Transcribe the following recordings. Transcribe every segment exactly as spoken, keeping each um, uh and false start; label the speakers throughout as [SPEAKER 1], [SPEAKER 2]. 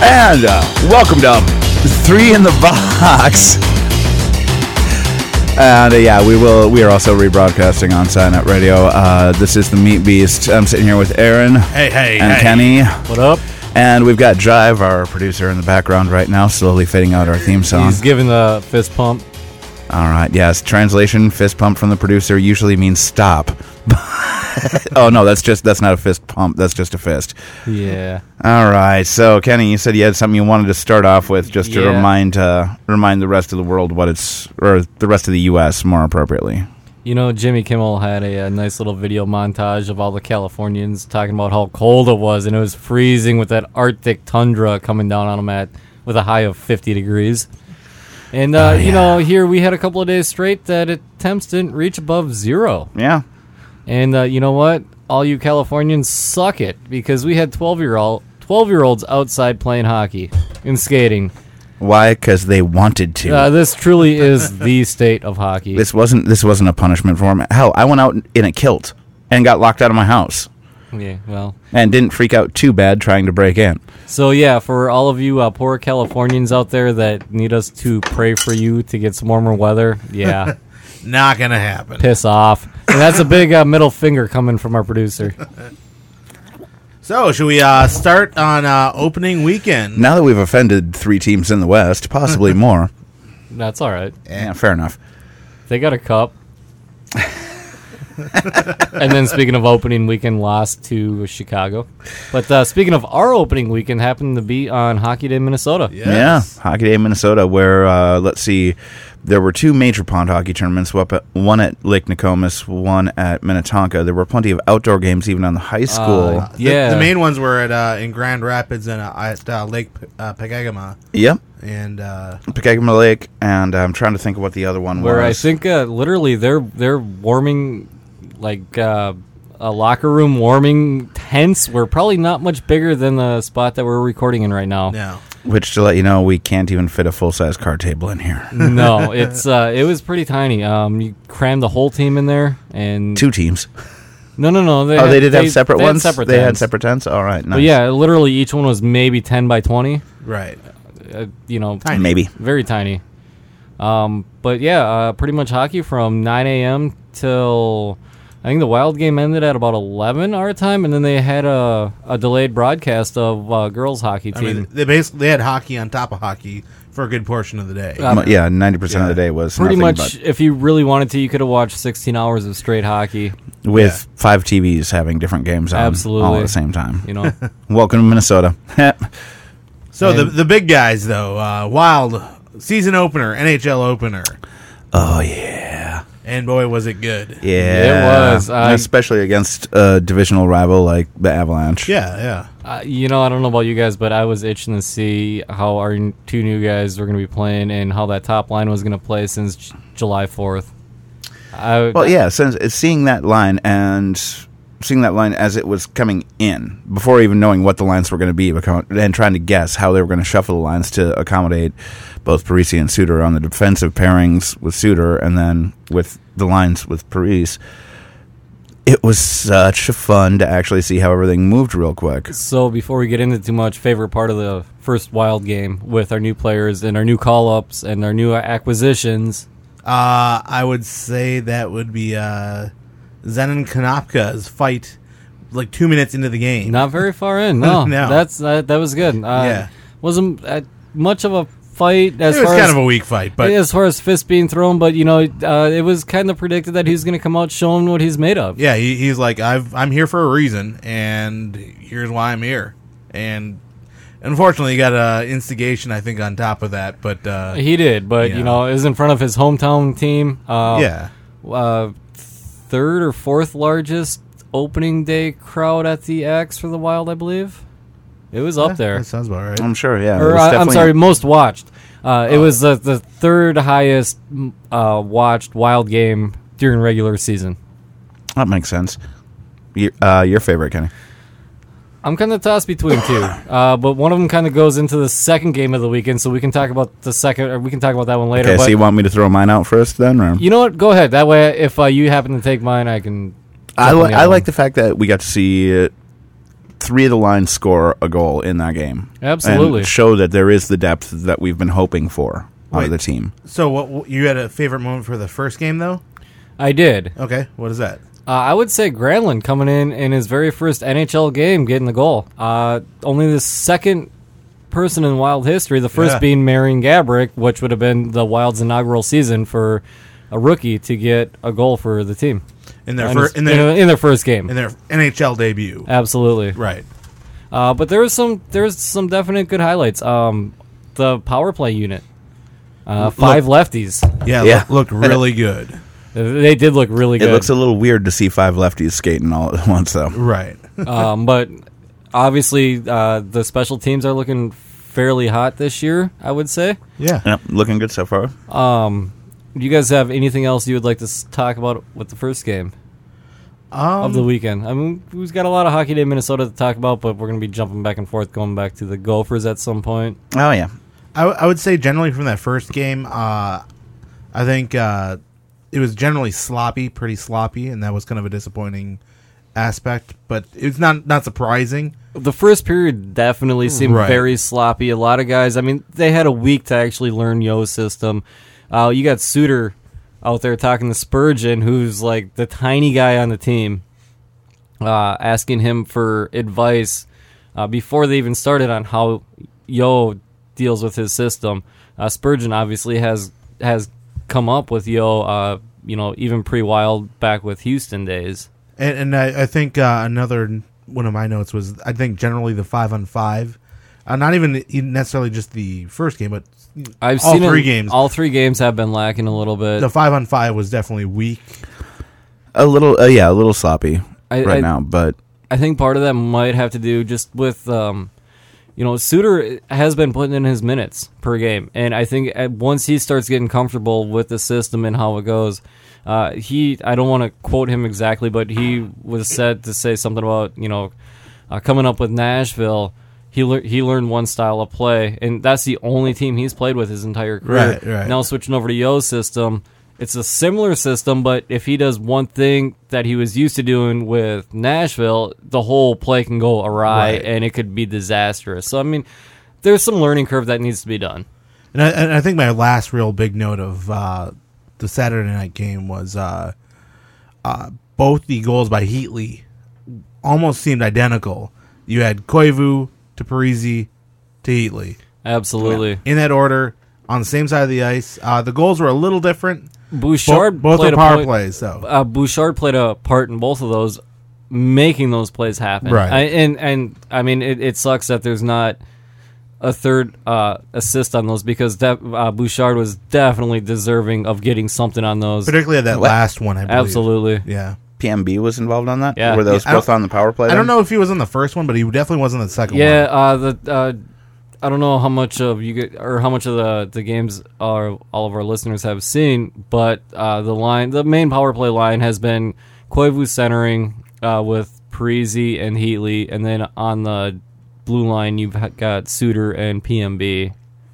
[SPEAKER 1] And uh, welcome to Three in the Box. And uh, yeah, we will. We are also rebroadcasting on Silent Radio. Uh, this is the Meat Beast. I'm sitting here with Aaron.
[SPEAKER 2] Hey, hey,
[SPEAKER 1] and
[SPEAKER 2] hey.
[SPEAKER 1] Kenny.
[SPEAKER 3] What up?
[SPEAKER 1] And we've got Drive, our producer, in the background right now, slowly fading out our theme song.
[SPEAKER 3] He's giving the fist pump.
[SPEAKER 1] All right. Yes. Translation: fist pump from the producer usually means stop. Oh no, that's just that's not a fist pump. That's just a fist.
[SPEAKER 3] Yeah.
[SPEAKER 1] All right. So Kenny, you said you had something you wanted to start off with, just to
[SPEAKER 3] Yeah.
[SPEAKER 1] remind uh, remind the rest of the world what it's, or the rest of the U S more appropriately.
[SPEAKER 3] You know, Jimmy Kimmel had a, a nice little video montage of all the Californians talking about how cold it was, and it was freezing with that Arctic tundra coming down on them at with a high of fifty degrees. And uh,
[SPEAKER 1] Oh, yeah.
[SPEAKER 3] you know, here we had a couple of days straight that it, temps didn't reach above zero.
[SPEAKER 1] Yeah.
[SPEAKER 3] And uh, you know what? All you Californians suck it, because we had twelve-year-old twelve-year-olds outside playing hockey and skating.
[SPEAKER 1] Why? Because they wanted to.
[SPEAKER 3] Uh, this truly is the state of hockey.
[SPEAKER 1] This wasn't this wasn't a punishment for him. Hell, I went out in a kilt and got locked out of my house
[SPEAKER 3] Yeah, well.
[SPEAKER 1] and didn't freak out too bad trying to break in.
[SPEAKER 3] So, yeah, for all of you uh, poor Californians out there that need us to pray for you to get some warmer weather, yeah,
[SPEAKER 2] Not gonna happen.
[SPEAKER 3] piss off. And that's a big uh, middle finger coming from our producer.
[SPEAKER 2] So, should we uh, start on uh, opening weekend?
[SPEAKER 1] Now that we've offended three teams in the West, possibly more.
[SPEAKER 3] That's all right.
[SPEAKER 1] Yeah, fair enough.
[SPEAKER 3] They got a cup. And then speaking of opening weekend, lost to Chicago. But uh, speaking of our opening weekend, happened to be on Hockey Day, Minnesota.
[SPEAKER 2] Yes.
[SPEAKER 1] Yeah, Hockey Day, Minnesota, where, uh, let's see, there were two major pond hockey tournaments, one at Lake Nokomis, one at Minnetonka. There were plenty of outdoor games even on the high school.
[SPEAKER 3] Uh,
[SPEAKER 2] The-
[SPEAKER 3] yeah.
[SPEAKER 2] The, main ones were at uh, in Grand Rapids and uh, at uh, Lake uh, Pegagama.
[SPEAKER 1] Yep,
[SPEAKER 2] And uh,
[SPEAKER 1] Pekegama Lake, and I'm trying to think of what the other one
[SPEAKER 3] Where I
[SPEAKER 1] was.
[SPEAKER 3] think uh, literally they're they're warming, like uh, a locker room warming tents were probably not much bigger than the spot that we're recording in right now.
[SPEAKER 2] no.
[SPEAKER 1] Which, to let you know, we can't even fit a full-size card table in here.
[SPEAKER 3] No, it's uh, it was pretty tiny. Um, you crammed the whole team in there, and
[SPEAKER 1] Two teams.
[SPEAKER 3] no, no, no. They
[SPEAKER 1] Oh,
[SPEAKER 3] had,
[SPEAKER 1] they did have separate
[SPEAKER 3] they had
[SPEAKER 1] ones?
[SPEAKER 3] separate
[SPEAKER 1] they had
[SPEAKER 3] tents.
[SPEAKER 1] separate tents? All right, nice.
[SPEAKER 3] But yeah, literally each one was maybe ten by twenty.
[SPEAKER 2] Right.
[SPEAKER 3] Uh, you know,
[SPEAKER 2] Tiny.
[SPEAKER 1] Maybe.
[SPEAKER 3] very tiny. Um, but yeah, uh, pretty much hockey from nine a.m. till I think the Wild game ended at about eleven our time, and then they had a, a delayed broadcast of uh, girls hockey
[SPEAKER 2] I
[SPEAKER 3] team.
[SPEAKER 2] mean, they basically they had hockey on top of hockey for a good portion of the day.
[SPEAKER 3] Uh,
[SPEAKER 1] M- yeah, ninety percent of the day was
[SPEAKER 3] pretty
[SPEAKER 1] nothing
[SPEAKER 3] much, if you really wanted to, you could have watched sixteen hours of straight hockey.
[SPEAKER 1] but with
[SPEAKER 2] Yeah.
[SPEAKER 1] five T Vs having different games on
[SPEAKER 3] Absolutely.
[SPEAKER 1] all at the same time.
[SPEAKER 3] You know,
[SPEAKER 1] Welcome to Minnesota.
[SPEAKER 2] So the
[SPEAKER 3] And-
[SPEAKER 2] the big guys though, uh, Wild season opener, N H L opener,
[SPEAKER 1] Oh, yeah.
[SPEAKER 2] and boy was it good.
[SPEAKER 1] Yeah.
[SPEAKER 3] It was. I-
[SPEAKER 1] Especially against a divisional rival like the Avalanche.
[SPEAKER 2] Yeah, yeah.
[SPEAKER 3] uh, you know, I don't know about you guys, but I was itching to see how our n- two new guys were going to be playing and how that top line was going to play since J- July fourth. I,
[SPEAKER 1] Well, yeah, since it's seeing that line and seeing that line as it was coming in, before even knowing what the lines were going to be, become- and trying to guess how they were going to shuffle the lines to accommodate both Parisi and Suter on the defensive pairings with Suter, and then with the lines with Parise. It was such fun to actually see how everything moved real quick.
[SPEAKER 3] So before we get into too much, favorite part of the first Wild game with our new players and our new call-ups and our new acquisitions.
[SPEAKER 2] Uh, I would say that would be uh, Zenon Konopka's fight, like two minutes into the game.
[SPEAKER 3] Not very far in. No,
[SPEAKER 2] No.
[SPEAKER 3] that's uh, that was good. Uh,
[SPEAKER 2] Yeah.
[SPEAKER 3] wasn't uh, much of a fight as
[SPEAKER 2] it was
[SPEAKER 3] far
[SPEAKER 2] kind
[SPEAKER 3] as
[SPEAKER 2] of a weak fight, but
[SPEAKER 3] as far as fists being thrown, but you know, uh, it was kind of predicted that he's going to come out showing what he's made of.
[SPEAKER 2] yeah, he, he's like, I've I'm here for a reason, and here's why I'm here. And unfortunately, he got uh, instigation, I think, on top of that. But uh,
[SPEAKER 3] He did, but
[SPEAKER 2] Yeah.
[SPEAKER 3] you know, it was in front of his hometown team. Uh,
[SPEAKER 2] yeah,
[SPEAKER 3] uh, third or fourth largest opening day crowd at the X for the Wild, I believe. It was up
[SPEAKER 2] Yeah,
[SPEAKER 3] there.
[SPEAKER 2] That sounds about right.
[SPEAKER 1] I'm sure, yeah. it
[SPEAKER 3] Or
[SPEAKER 1] was
[SPEAKER 3] uh, I'm
[SPEAKER 1] definitely-
[SPEAKER 3] sorry, most watched. Uh, it was the the third highest m- uh, watched Wild game during regular season.
[SPEAKER 1] That makes sense. Your, uh, your favorite, Kenny?
[SPEAKER 3] I'm kind of tossed between two, uh, but one of them kind of goes into the second game of the weekend, so we can talk about the second, or we can talk about that one later.
[SPEAKER 1] Okay,
[SPEAKER 3] but
[SPEAKER 1] so you want me to throw mine out first then? Or?
[SPEAKER 3] you know what? Go ahead. That way, if uh, you happen to take mine, I can.
[SPEAKER 1] I,
[SPEAKER 3] jump on
[SPEAKER 1] li-
[SPEAKER 3] the
[SPEAKER 1] I
[SPEAKER 3] other
[SPEAKER 1] like
[SPEAKER 3] one.
[SPEAKER 1] the fact that we got to see uh, three of the lines score a goal in that game.
[SPEAKER 3] Absolutely.
[SPEAKER 1] And show that there is the depth that we've been hoping for out
[SPEAKER 2] Wait.
[SPEAKER 1] of the team.
[SPEAKER 2] So, what you had a favorite moment for the first game, though?
[SPEAKER 3] I did.
[SPEAKER 2] Okay, what is that?
[SPEAKER 3] Uh, I would say Granlund coming in in his very first N H L game, getting the goal. Uh, only the second person in Wild history, the first
[SPEAKER 2] Yeah.
[SPEAKER 3] being Marian Gaborik, which would have been the Wild's inaugural season for a rookie to get a goal for the team.
[SPEAKER 2] In their
[SPEAKER 3] And
[SPEAKER 2] fir-
[SPEAKER 3] his-
[SPEAKER 2] in their
[SPEAKER 3] in their first game.
[SPEAKER 2] in their N H L debut.
[SPEAKER 3] Absolutely.
[SPEAKER 2] Right.
[SPEAKER 3] Uh, but there was some there's some definite good highlights. Um, the power play unit. Uh, five lefties.
[SPEAKER 2] Yeah,
[SPEAKER 1] Yeah.
[SPEAKER 2] Look, looked really good.
[SPEAKER 3] They did look really
[SPEAKER 1] It
[SPEAKER 3] good.
[SPEAKER 1] looks a little weird to see five lefties skating all at once, though.
[SPEAKER 2] Right.
[SPEAKER 3] um, but obviously, uh, the special teams are looking fairly hot this year, I would say.
[SPEAKER 2] Yeah.
[SPEAKER 1] Yep, looking good so far.
[SPEAKER 3] Um, do you guys have anything else you would like to s- talk about with the first game
[SPEAKER 2] Um,
[SPEAKER 3] of the weekend? I mean, we've got a lot of Hockey Day Minnesota to talk about, but we're going to be jumping back and forth, going back to the Gophers at some point.
[SPEAKER 1] Oh, yeah.
[SPEAKER 2] I, w- I would say generally from that first game, uh, I think uh, it was generally sloppy, pretty sloppy, and that was kind of a disappointing aspect. But it's not not surprising.
[SPEAKER 3] The first period definitely seemed
[SPEAKER 2] Right.
[SPEAKER 3] very sloppy. A lot of guys, I mean, they had a week to actually learn Yo's system. Uh, you got Suter out there talking to Spurgeon, who's like the tiny guy on the team, uh, asking him for advice uh, before they even started on how Yo deals with his system. Uh, Spurgeon obviously has has come up with Yo, uh, you know, even pre-Wild back with Houston days.
[SPEAKER 2] And, and I, I think uh, another one of my notes was I think generally the five on five, uh, not even necessarily just the first game, but
[SPEAKER 3] I've
[SPEAKER 2] all
[SPEAKER 3] seen
[SPEAKER 2] three
[SPEAKER 3] it-
[SPEAKER 2] games.
[SPEAKER 3] All three games have been lacking a little bit.
[SPEAKER 2] The five on five was definitely weak.
[SPEAKER 1] A little, uh, yeah, a little sloppy
[SPEAKER 3] I,
[SPEAKER 1] right
[SPEAKER 3] I,
[SPEAKER 1] now, but
[SPEAKER 3] I think part of that might have to do just with, um, you know, Suter has been putting in his minutes per game, and I think at, once he starts getting comfortable with the system and how it goes, uh, he, I don't want to quote him exactly, but he was said to say something about, you know, uh, coming up with Nashville, he lear- he learned one style of play, and that's the only team he's played with his entire career.
[SPEAKER 2] Right, right.
[SPEAKER 3] Now switching over to Yo's system, it's a similar system, but if he does one thing that he was used to doing with Nashville, the whole play can go awry,
[SPEAKER 2] Right.
[SPEAKER 3] and it could be disastrous. So, I mean, there's some learning curve that needs to be done.
[SPEAKER 2] And I, and I think my last real big note of uh, the Saturday night game was uh, uh, both the goals by Heatley almost seemed identical. You had Koivu to Parisi to Heatley.
[SPEAKER 3] Absolutely.
[SPEAKER 2] In that order, on the same side of the ice. Uh, the goals were a little different.
[SPEAKER 3] Bouchard
[SPEAKER 2] both both
[SPEAKER 3] played
[SPEAKER 2] are
[SPEAKER 3] a
[SPEAKER 2] power
[SPEAKER 3] point-
[SPEAKER 2] plays, though.
[SPEAKER 3] Uh, Bouchard played a part in both of those, making those plays happen.
[SPEAKER 2] Right.
[SPEAKER 3] I, and, and, I mean, it, it sucks that there's not a third uh, assist on those because that, uh, Bouchard was definitely deserving of getting something on those.
[SPEAKER 2] Particularly at that
[SPEAKER 1] What?
[SPEAKER 2] last one, I believe.
[SPEAKER 3] Absolutely.
[SPEAKER 2] Yeah.
[SPEAKER 1] P M B was involved on that?
[SPEAKER 3] Yeah.
[SPEAKER 1] Were those
[SPEAKER 2] I
[SPEAKER 1] both
[SPEAKER 2] don't-
[SPEAKER 1] on the power play?
[SPEAKER 2] I
[SPEAKER 1] then?
[SPEAKER 2] don't know if he was on the first one, but he definitely was on the second
[SPEAKER 3] Yeah,
[SPEAKER 2] one.
[SPEAKER 3] uh, the uh, I don't know how much of you get, or how much of the the games our, all of our listeners have seen, but uh, the line, the main power play line has been Koivu centering uh, with Parisi and Heatley, and then on the blue line you've ha- got Suter and P M B,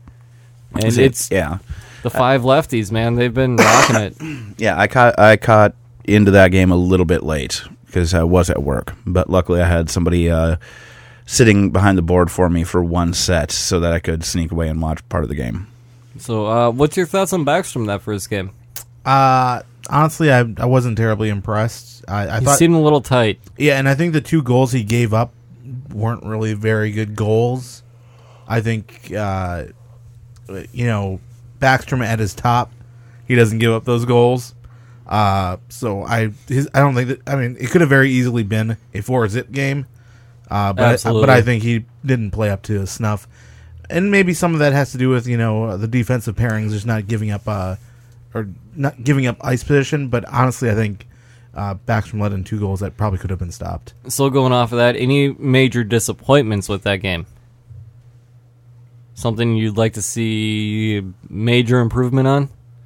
[SPEAKER 3] and
[SPEAKER 1] Is it-
[SPEAKER 3] it's
[SPEAKER 1] yeah.
[SPEAKER 3] the five lefties, man. They've been rocking it.
[SPEAKER 1] Yeah, I caught I caught into that game a little bit late because I was at work, but luckily I had somebody uh, sitting behind the board for me for one set so that I could sneak away and watch part of the game.
[SPEAKER 3] So, uh, what's your thoughts on Backstrom that first game?
[SPEAKER 2] Uh, honestly, I I wasn't terribly impressed. I, I
[SPEAKER 3] He
[SPEAKER 2] thought,
[SPEAKER 3] seemed a little tight.
[SPEAKER 2] yeah, and I think the two goals he gave up weren't really very good goals. I think, uh, you know, Backstrom at his top, he doesn't give up those goals. Uh, so I his, I don't think that, I mean, it could have very easily been a four-zip game. Uh, but
[SPEAKER 3] Absolutely.
[SPEAKER 2] but I think he didn't play up to his snuff, and maybe some of that has to do with you know uh, the defensive pairings just not giving up uh or not giving up ice position. But honestly, I think uh, Backstrom let in two goals that probably could have been stopped.
[SPEAKER 3] So going off of that, any major disappointments with that game? Something you'd like to see major improvement on?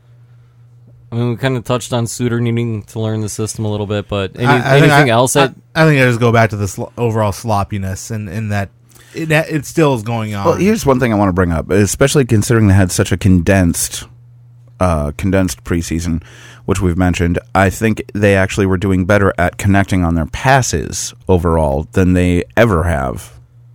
[SPEAKER 3] I mean, we kind of touched on Suter needing to learn the system a little bit, but any,
[SPEAKER 2] I, I think
[SPEAKER 3] anything
[SPEAKER 2] I,
[SPEAKER 3] else?
[SPEAKER 2] I,
[SPEAKER 3] That
[SPEAKER 2] I think I just go back to the sl- overall sloppiness and in that it it still is going on.
[SPEAKER 1] Well, here's one thing I want to bring up, especially considering they had such a condensed uh, condensed preseason, which we've mentioned, I think they actually were doing better at connecting on their passes overall than they ever have.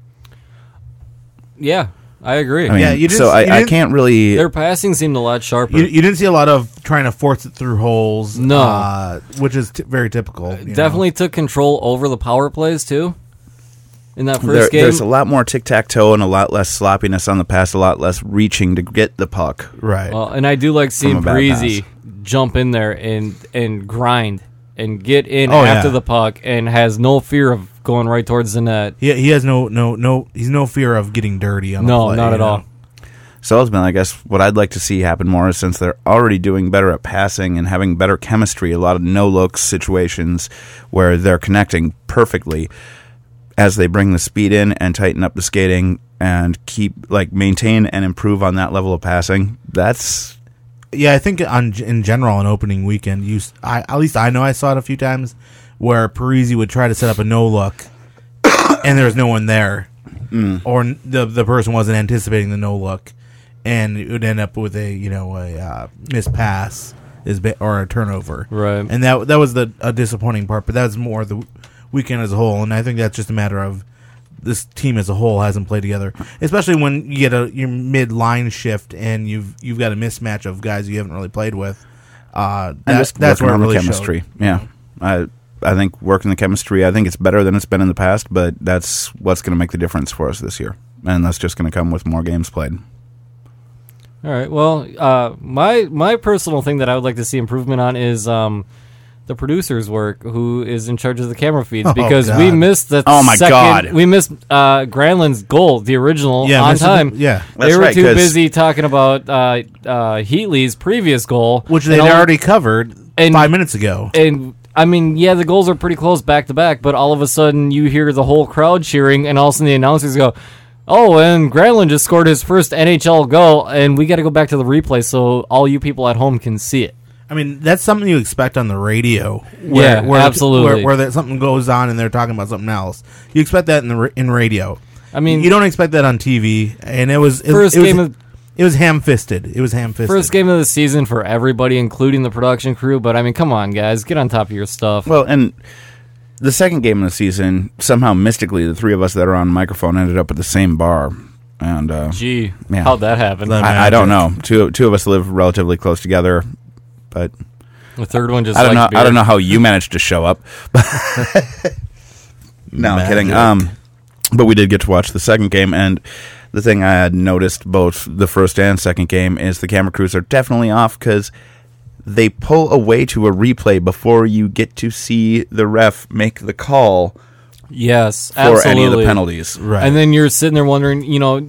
[SPEAKER 3] Yeah, I agree.
[SPEAKER 1] I mean,
[SPEAKER 2] Yeah, you didn't-
[SPEAKER 1] so
[SPEAKER 2] you
[SPEAKER 1] I, I
[SPEAKER 2] didn't-
[SPEAKER 1] can't really.
[SPEAKER 3] Their passing seemed a lot sharper.
[SPEAKER 2] You, you didn't see a lot of trying to force it through holes.
[SPEAKER 3] No.
[SPEAKER 2] uh, which is t- very typical. you know.
[SPEAKER 3] Definitely took control over the power plays too. In that first
[SPEAKER 1] There,
[SPEAKER 3] game,
[SPEAKER 1] there's a lot more tic tac toe and a lot less sloppiness on the pass, a lot less reaching to get the puck.
[SPEAKER 2] Right.
[SPEAKER 3] well, and I do like seeing
[SPEAKER 1] a bad
[SPEAKER 3] Parisi jump in there and and grind and get in
[SPEAKER 2] Oh,
[SPEAKER 3] after
[SPEAKER 2] yeah.
[SPEAKER 3] the puck and has no fear of going right towards the net.
[SPEAKER 2] he, he has no no no. He's no fear of getting dirty on the
[SPEAKER 3] No,
[SPEAKER 2] play,
[SPEAKER 3] not
[SPEAKER 2] you
[SPEAKER 3] at
[SPEAKER 2] know?
[SPEAKER 3] all.
[SPEAKER 1] So ultimately, I guess what I'd like to see happen more is, since they're already doing better at passing and having better chemistry, a lot of no-looks situations where they're connecting perfectly, as they bring the speed in and tighten up the skating and keep, like, maintain and improve on that level of passing, that's...
[SPEAKER 2] Yeah, I think on in general on opening weekend, you s- I, at least I know I saw it a few times where Parisi would try to set up a no look, and there was no one there,
[SPEAKER 1] Mm.
[SPEAKER 2] or n- the the person wasn't anticipating the no look, and it would end up with a you know a uh, missed pass is ba- or a turnover,
[SPEAKER 3] Right.
[SPEAKER 2] and that that was the a disappointing part. But that was more the weekend as a whole, and I think that's just a matter of this team as a whole hasn't played together, especially when you get a your mid line shift and you've you've got a mismatch of guys you haven't really played with. Uh,
[SPEAKER 1] And
[SPEAKER 2] that,
[SPEAKER 1] just
[SPEAKER 2] that's
[SPEAKER 1] working
[SPEAKER 2] where it
[SPEAKER 1] on
[SPEAKER 2] really
[SPEAKER 1] the chemistry.
[SPEAKER 2] showed.
[SPEAKER 1] Yeah. I I think working the chemistry, I think it's better than it's been in the past, but that's what's going to make the difference for us this year. And that's just going to come with more games played.
[SPEAKER 3] All right. Well, uh, my my personal thing that I would like to see improvement on is um, the producer's work, who is in charge of the camera feeds,
[SPEAKER 2] Oh,
[SPEAKER 3] because
[SPEAKER 2] God.
[SPEAKER 3] we missed the
[SPEAKER 1] Oh, my
[SPEAKER 3] second,
[SPEAKER 1] God.
[SPEAKER 3] we missed uh, Granlund's goal, the original,
[SPEAKER 2] Yeah,
[SPEAKER 3] on
[SPEAKER 2] missed the-
[SPEAKER 3] time.
[SPEAKER 2] yeah.
[SPEAKER 3] they
[SPEAKER 1] That's
[SPEAKER 3] were
[SPEAKER 1] right,
[SPEAKER 3] too
[SPEAKER 1] 'cause-
[SPEAKER 3] busy talking about uh, uh, Heatley's previous goal,
[SPEAKER 2] Which
[SPEAKER 3] and
[SPEAKER 2] they'd
[SPEAKER 3] all-
[SPEAKER 2] already covered
[SPEAKER 3] and-
[SPEAKER 2] five minutes ago.
[SPEAKER 3] And I mean, yeah, the goals are pretty close back to back, but all of a sudden you hear the whole crowd cheering, and all of a sudden the announcers go, "Oh, and Granlund just scored his first N H L goal, and we got to go back to the replay so all you people at home can see it."
[SPEAKER 2] I mean, that's something you expect on the radio. Where,
[SPEAKER 3] Yeah,
[SPEAKER 2] where,
[SPEAKER 3] absolutely.
[SPEAKER 2] Where, where there, something goes on and they're talking about something else. You expect that in the ra- in radio.
[SPEAKER 3] I mean,
[SPEAKER 2] You don't expect that on T V. And it was it,
[SPEAKER 3] First
[SPEAKER 2] it was,
[SPEAKER 3] game of-
[SPEAKER 2] it was ham fisted. It was ham fisted.
[SPEAKER 3] first game of the season for everybody, including the production crew. But I mean, come on, guys, get on top of your stuff.
[SPEAKER 1] Well, and the second game of the season, somehow mystically, the three of us that are on microphone ended up at the same bar. And uh,
[SPEAKER 3] Gee,
[SPEAKER 1] yeah.
[SPEAKER 3] how'd that happen?
[SPEAKER 2] Let-
[SPEAKER 1] I, I don't know. Two two of us live relatively close together, but
[SPEAKER 3] The third one just
[SPEAKER 1] I don't know.
[SPEAKER 3] liked
[SPEAKER 1] I don't
[SPEAKER 3] beer.
[SPEAKER 1] know how you managed to show up. No, I'm kidding.
[SPEAKER 2] Magic.
[SPEAKER 1] Um, but we did get to watch the second game, and the thing I had noticed both the first and second game is the camera crews are definitely off because they pull away to a replay before you get to see the ref make the call
[SPEAKER 3] Yes,
[SPEAKER 1] for
[SPEAKER 3] absolutely.
[SPEAKER 1] any of the penalties.
[SPEAKER 2] Right.
[SPEAKER 3] And then you're sitting there wondering, you know,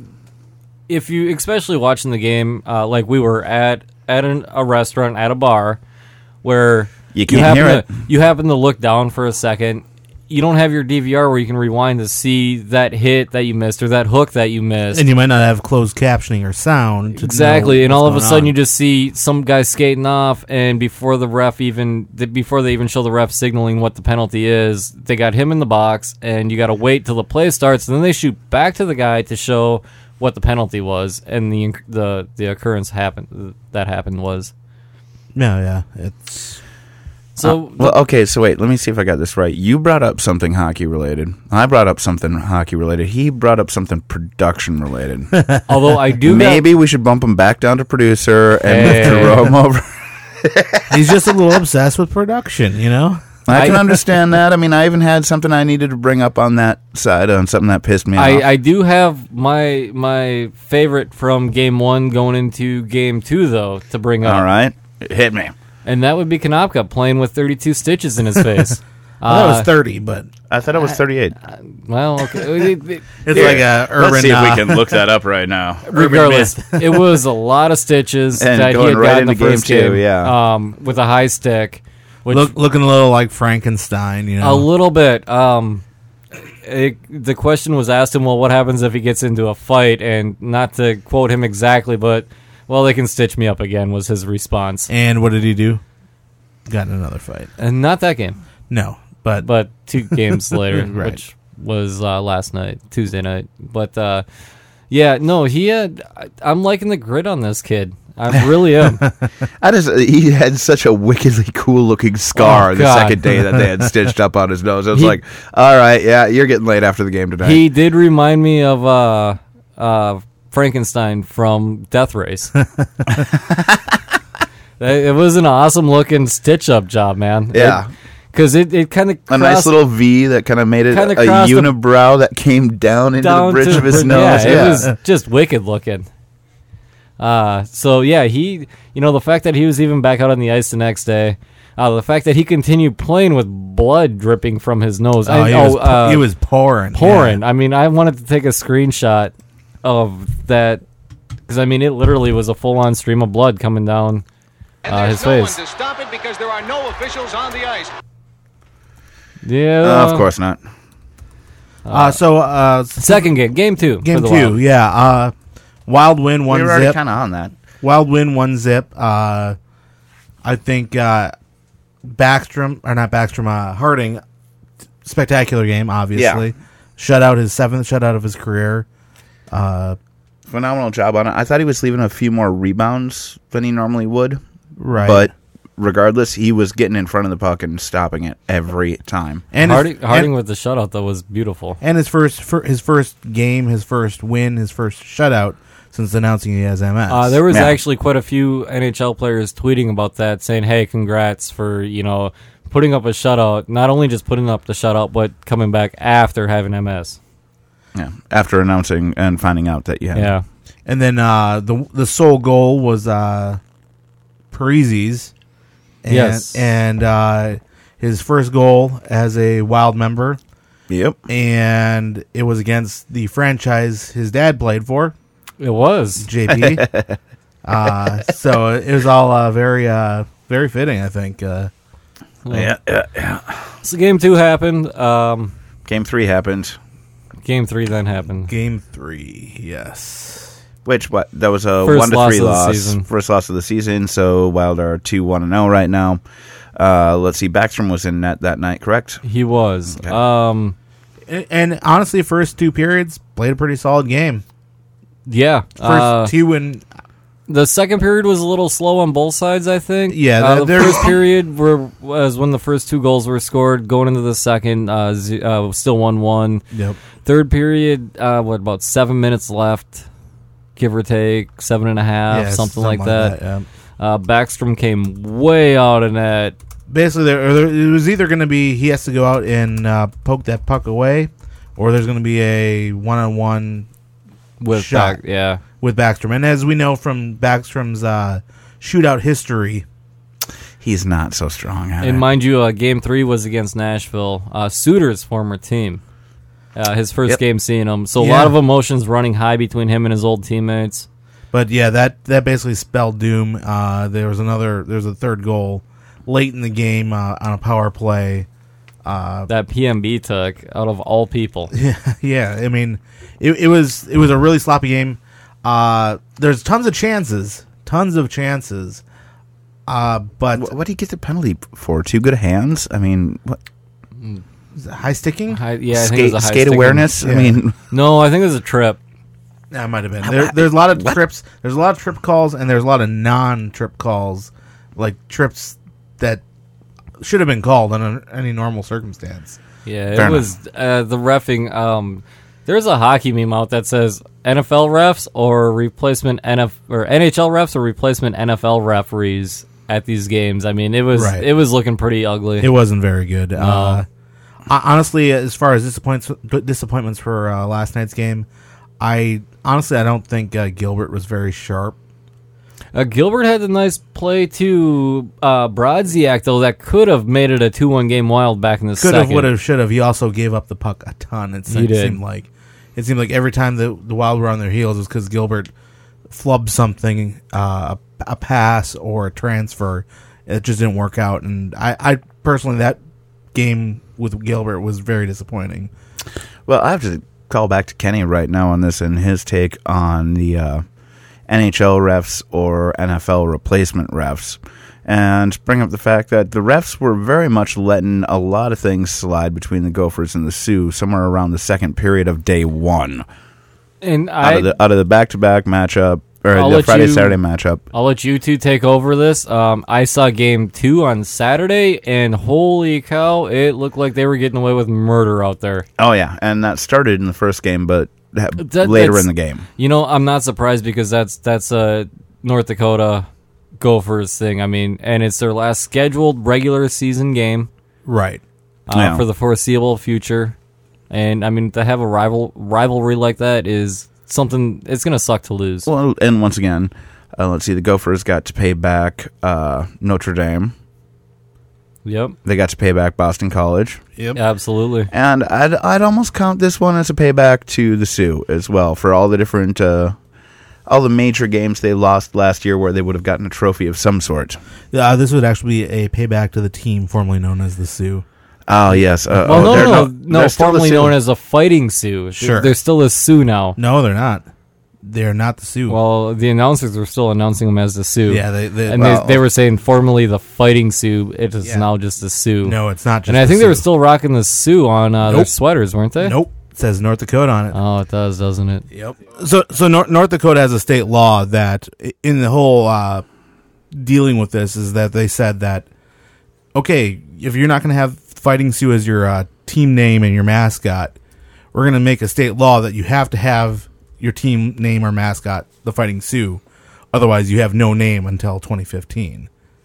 [SPEAKER 3] if you, especially watching the game, uh, like we were at at an, a restaurant at a bar, where
[SPEAKER 1] You can't
[SPEAKER 3] happen
[SPEAKER 1] hear
[SPEAKER 3] to, you happen to look down for a second. You don't have your D V R where you can rewind to see that hit that you missed or that hook that you missed.
[SPEAKER 2] And you might not have closed captioning or sound. to
[SPEAKER 3] Exactly,
[SPEAKER 2] know
[SPEAKER 3] and
[SPEAKER 2] what's
[SPEAKER 3] all of a
[SPEAKER 2] going
[SPEAKER 3] sudden
[SPEAKER 2] on.
[SPEAKER 3] you just see some guy skating off, and before the ref even, th- before they even show the ref signaling what the penalty is, they got him in the box, and you got to wait till the play starts, and then they shoot back to the guy to show what the penalty was, and the inc- the the occurrence happened that happened was
[SPEAKER 2] Yeah, yeah. It's
[SPEAKER 3] so.
[SPEAKER 1] Uh, well, okay, so wait, let me see if I got this right. You brought up something hockey related. I brought up something hockey related. He brought up something production related.
[SPEAKER 3] although I do got-
[SPEAKER 1] Maybe we should bump him back down to producer and
[SPEAKER 3] Hey.
[SPEAKER 1] move Jerome over.
[SPEAKER 2] he's just a little obsessed with production, you know?
[SPEAKER 1] I can
[SPEAKER 3] I-
[SPEAKER 1] understand that. I mean, I even had something I needed to bring up on that side, on something that pissed me off.
[SPEAKER 3] I, I do have my my favorite from game one going into game two though to bring up.
[SPEAKER 1] All right, hit me.
[SPEAKER 3] And that would be Konopka playing with thirty-two stitches in his face.
[SPEAKER 2] Well, that
[SPEAKER 3] Uh,
[SPEAKER 2] was thirty, but
[SPEAKER 1] I thought it was thirty-eight.
[SPEAKER 3] Well, okay. It- it-
[SPEAKER 2] it's
[SPEAKER 1] Here,
[SPEAKER 2] like a urban.
[SPEAKER 1] Let's see if
[SPEAKER 2] uh,
[SPEAKER 1] we can look that up right now.
[SPEAKER 3] regardless, it was a lot of stitches
[SPEAKER 1] And
[SPEAKER 3] that he
[SPEAKER 1] going
[SPEAKER 3] had
[SPEAKER 1] right
[SPEAKER 3] got in the
[SPEAKER 1] into game
[SPEAKER 3] first
[SPEAKER 1] two,
[SPEAKER 3] game.
[SPEAKER 1] yeah.
[SPEAKER 3] Um, with a high stick, which
[SPEAKER 2] look, looking a little like Frankenstein, you
[SPEAKER 3] a
[SPEAKER 2] know?
[SPEAKER 3] little bit. Um, it, the question was asked him, well, what happens if he gets into a fight? And not to quote him exactly, but well, they can stitch me up again was his response.
[SPEAKER 2] And what did he do? Got in another fight.
[SPEAKER 3] And not that game,
[SPEAKER 2] No, but,
[SPEAKER 3] but two games later,
[SPEAKER 2] Right.
[SPEAKER 3] which was uh, last night, Tuesday night. But uh, yeah, no, he had. I, I'm liking the grit on this kid. I really am.
[SPEAKER 1] I just he had such a wickedly cool looking scar
[SPEAKER 3] Oh,
[SPEAKER 1] the
[SPEAKER 3] God.
[SPEAKER 1] second day that they had stitched up on his nose. I was
[SPEAKER 3] He-
[SPEAKER 1] like, all right, yeah, you're getting laid after the game tonight.
[SPEAKER 3] He did remind me of uh, uh, Frankenstein from Death Race. It was an awesome looking stitch up job, man.
[SPEAKER 1] Yeah.
[SPEAKER 3] Because it, it kind of
[SPEAKER 1] a nice little V that kind of made it
[SPEAKER 3] Kinda
[SPEAKER 1] a
[SPEAKER 3] crossed the-
[SPEAKER 1] unibrow that came down into
[SPEAKER 3] down
[SPEAKER 1] the bridge
[SPEAKER 3] to
[SPEAKER 1] of his
[SPEAKER 3] bridge-
[SPEAKER 1] nose.
[SPEAKER 3] Yeah,
[SPEAKER 1] Yeah,
[SPEAKER 3] it was just wicked looking. Uh, so yeah, he, you know, the fact that he was even back out on the ice the next day, uh, the fact that he continued playing with blood dripping from his nose.
[SPEAKER 2] Oh,
[SPEAKER 3] I,
[SPEAKER 2] he,
[SPEAKER 3] oh,
[SPEAKER 2] was,
[SPEAKER 3] uh,
[SPEAKER 2] he was pouring.
[SPEAKER 3] pouring.
[SPEAKER 2] Yeah.
[SPEAKER 3] I mean, I wanted to take a screenshot of that because I mean, it literally was a full on stream of blood coming down
[SPEAKER 4] And
[SPEAKER 3] uh,
[SPEAKER 4] there's
[SPEAKER 3] his
[SPEAKER 4] no
[SPEAKER 3] face.
[SPEAKER 4] one to stop it because there are no officials on the ice.
[SPEAKER 3] Yeah,
[SPEAKER 1] Uh, of course not.
[SPEAKER 2] Uh, so, uh,
[SPEAKER 3] Second game, game two.
[SPEAKER 2] game
[SPEAKER 3] for the
[SPEAKER 2] two,
[SPEAKER 3] Wild.
[SPEAKER 2] yeah. Uh, Wild win, one
[SPEAKER 1] we were already
[SPEAKER 2] zip.
[SPEAKER 1] kind of on that.
[SPEAKER 2] Wild win, one zip. Uh, I think uh, Backstrom, or not Backstrom, uh, Harding, spectacular game, obviously.
[SPEAKER 1] Yeah.
[SPEAKER 2] Shutout, his seventh shutout of his career. Uh,
[SPEAKER 1] Phenomenal job on it. I thought he was leaving a few more rebounds than he normally would.
[SPEAKER 2] right.
[SPEAKER 1] But regardless, he was getting in front of the puck and stopping it every time.
[SPEAKER 2] and
[SPEAKER 3] Harding,
[SPEAKER 2] his,
[SPEAKER 3] Harding
[SPEAKER 2] and,
[SPEAKER 3] with the shutout though was beautiful.
[SPEAKER 2] and his first fir- his first game, his first win, his first shutout since announcing he has M S.
[SPEAKER 3] Uh, there was
[SPEAKER 1] Yeah.
[SPEAKER 3] actually quite a few N H L players tweeting about that, saying, "Hey, congrats for you know putting up a shutout. Not only just putting up the shutout, but coming back after having M S."
[SPEAKER 1] Yeah, after announcing and finding out that you had
[SPEAKER 3] Yeah,
[SPEAKER 2] And then uh, the the sole goal was uh, Parise's. And,
[SPEAKER 3] Yes.
[SPEAKER 2] And uh, his first goal as a Wild member.
[SPEAKER 1] Yep.
[SPEAKER 2] And it was against the franchise his dad played for,
[SPEAKER 3] it was.
[SPEAKER 2] J P. uh, so it was all uh, very uh, very fitting, I think. Uh,
[SPEAKER 1] Yeah, yeah, yeah.
[SPEAKER 3] So game two happened. Um,
[SPEAKER 1] Game three happened.
[SPEAKER 3] game three then happened.
[SPEAKER 2] game three, yes.
[SPEAKER 1] Which what that was a
[SPEAKER 3] First
[SPEAKER 1] one to
[SPEAKER 3] loss
[SPEAKER 1] three
[SPEAKER 3] of the
[SPEAKER 1] loss,
[SPEAKER 3] season.
[SPEAKER 1] first loss of the season. So Wild are two one and zero right now. Uh, let's see, Backstrom was in net that night, correct?
[SPEAKER 3] He was.
[SPEAKER 1] Okay.
[SPEAKER 3] Um,
[SPEAKER 2] And, and honestly, first two periods played a pretty solid game.
[SPEAKER 3] yeah.
[SPEAKER 2] First
[SPEAKER 3] Uh,
[SPEAKER 2] two and
[SPEAKER 3] the second period was a little slow on both sides, I think.
[SPEAKER 2] Yeah,
[SPEAKER 3] Uh,
[SPEAKER 2] that-
[SPEAKER 3] the
[SPEAKER 2] there-
[SPEAKER 3] first period were, was when the first two goals were scored. Going into the second, uh, z- uh, still one one.
[SPEAKER 2] yep.
[SPEAKER 3] Third period, uh, what, about seven minutes left, give or take, seven and a half,
[SPEAKER 2] Yeah,
[SPEAKER 3] something, like that.
[SPEAKER 2] yeah.
[SPEAKER 3] Uh, Backstrom came way out in that.
[SPEAKER 2] Basically, there, there, it was either going to be he has to go out and uh, poke that puck away, or there's going to be a one-on-one
[SPEAKER 3] With
[SPEAKER 2] Shot.
[SPEAKER 3] back, yeah.
[SPEAKER 2] with Backstrom. And as we know from Backstrom's uh, shootout history,
[SPEAKER 1] He's not so strong at
[SPEAKER 3] And
[SPEAKER 1] it.
[SPEAKER 3] mind you, uh, game three was against Nashville, uh, Suter's former team. Uh, his first
[SPEAKER 1] Yep.
[SPEAKER 3] game seeing him. So a
[SPEAKER 2] Yeah.
[SPEAKER 3] lot of emotions running high between him and his old teammates.
[SPEAKER 2] but yeah, that that basically spelled doom. Uh, there was another, there was a third goal late in the game uh, on a power play. Uh,
[SPEAKER 3] That P M B took out of all people.
[SPEAKER 2] yeah, I mean, it, it was it was a really sloppy game. Uh, there's tons of chances, tons of chances. Uh, but
[SPEAKER 1] What, what did he get the penalty for? Two good hands? I mean, what?
[SPEAKER 2] is it high sticking?
[SPEAKER 3] High, yeah, I think it
[SPEAKER 1] skate
[SPEAKER 3] was a high
[SPEAKER 1] skate
[SPEAKER 3] sticking-
[SPEAKER 1] awareness? I
[SPEAKER 2] Yeah.
[SPEAKER 1] mean,
[SPEAKER 3] No, I think it was a trip.
[SPEAKER 2] That might have been. There, there's a lot of trips. There's a lot of trip calls, and there's a lot of non-trip calls, like trips that should have been called under any normal circumstance.
[SPEAKER 3] Yeah,
[SPEAKER 1] Fair
[SPEAKER 3] it was uh, the reffing. Um, there's a hockey meme out that says N F L refs or replacement N F or N H L refs or replacement N F L referees at these games. I mean, it was
[SPEAKER 2] Right.
[SPEAKER 3] it was looking pretty ugly.
[SPEAKER 2] It wasn't very good. Uh, ho- honestly, as far as disappointments, disappointments for uh, last night's game, I honestly I don't think uh, Gilbert was very sharp.
[SPEAKER 3] Uh, Gilbert had a nice play to uh, Brodziak, though, that could have made it a two one game Wild back in the
[SPEAKER 2] Could have,
[SPEAKER 3] second.
[SPEAKER 2] would have, should have. He also gave up the puck a ton. It
[SPEAKER 3] He
[SPEAKER 2] seemed,
[SPEAKER 3] did.
[SPEAKER 2] seemed like it seemed like every time the the Wild were on their heels was because Gilbert flubbed something, uh, a, a pass or a transfer. It just didn't work out, and I, I personally that game with Gilbert was very disappointing.
[SPEAKER 1] well, I have to call back to Kenny right now on this and his take on the uh, N H L refs or N F L replacement refs, and bring up the fact that the refs were very much letting a lot of things slide between the Gophers and the Sioux somewhere around the second period of day one.
[SPEAKER 3] and
[SPEAKER 1] Out
[SPEAKER 3] I
[SPEAKER 1] of the out of the back to back matchup, or
[SPEAKER 3] I'll
[SPEAKER 1] the
[SPEAKER 3] let
[SPEAKER 1] Friday
[SPEAKER 3] you-
[SPEAKER 1] Saturday matchup.
[SPEAKER 3] I'll let you two take over this. Um, I saw game two on Saturday, and holy cow, it looked like they were getting away with murder out there.
[SPEAKER 1] Oh yeah, and that started in the first game, but ha-
[SPEAKER 3] That-
[SPEAKER 1] later
[SPEAKER 3] that's-
[SPEAKER 1] in the game.
[SPEAKER 3] You know, I'm not surprised because that's that's a North Dakota Gophers thing. I mean, and it's their last scheduled regular season game
[SPEAKER 2] Right.
[SPEAKER 3] uh,
[SPEAKER 1] Yeah.
[SPEAKER 3] for the foreseeable future. And I mean, to have a rival rivalry like that is something. It's gonna suck to lose.
[SPEAKER 1] Well, and once again, uh, let's see, the Gophers got to pay back uh, Notre Dame.
[SPEAKER 3] Yep,
[SPEAKER 1] They got to pay back Boston College.
[SPEAKER 2] Yep.
[SPEAKER 3] absolutely.
[SPEAKER 1] And I'd, I'd almost count this one as a payback to the Sioux as well for all the different, uh, all the major games they lost last year where they would have gotten a trophy of some sort.
[SPEAKER 2] Uh, this would actually be a payback to the team formerly known as the Sioux.
[SPEAKER 1] Oh, yes. Uh,
[SPEAKER 3] Well,
[SPEAKER 1] oh,
[SPEAKER 3] no,
[SPEAKER 1] they're
[SPEAKER 3] no, no,
[SPEAKER 1] they're
[SPEAKER 3] no.
[SPEAKER 1] still the
[SPEAKER 3] Formerly
[SPEAKER 1] Sioux.
[SPEAKER 3] known as a Fighting Sioux.
[SPEAKER 2] Sure.
[SPEAKER 3] They're still a Sioux now.
[SPEAKER 2] No, they're not. They're not the Sioux.
[SPEAKER 3] Well, the announcers were still announcing them as the Sioux.
[SPEAKER 2] yeah, they, they,
[SPEAKER 3] and
[SPEAKER 2] well,
[SPEAKER 3] they, they were saying formerly the Fighting Sioux. It is
[SPEAKER 2] Yeah.
[SPEAKER 3] now just the Sioux.
[SPEAKER 2] no, it's not just
[SPEAKER 3] and I
[SPEAKER 2] the
[SPEAKER 3] think they were
[SPEAKER 2] Sioux.
[SPEAKER 3] still rocking the Sioux on uh, their
[SPEAKER 2] Nope.
[SPEAKER 3] sweaters, weren't they?
[SPEAKER 2] Nope. It says North Dakota on it.
[SPEAKER 3] Oh, it does, doesn't it?
[SPEAKER 2] Yep. So, so North, North Dakota has a state law that, i- in the whole uh, dealing with this, is that they said that, okay, if you're not going to have Fighting Sioux as your uh, team name and your mascot, we're going to make a state law that you have to have your team name or mascot the Fighting Sioux. Otherwise, you have no name until twenty fifteen.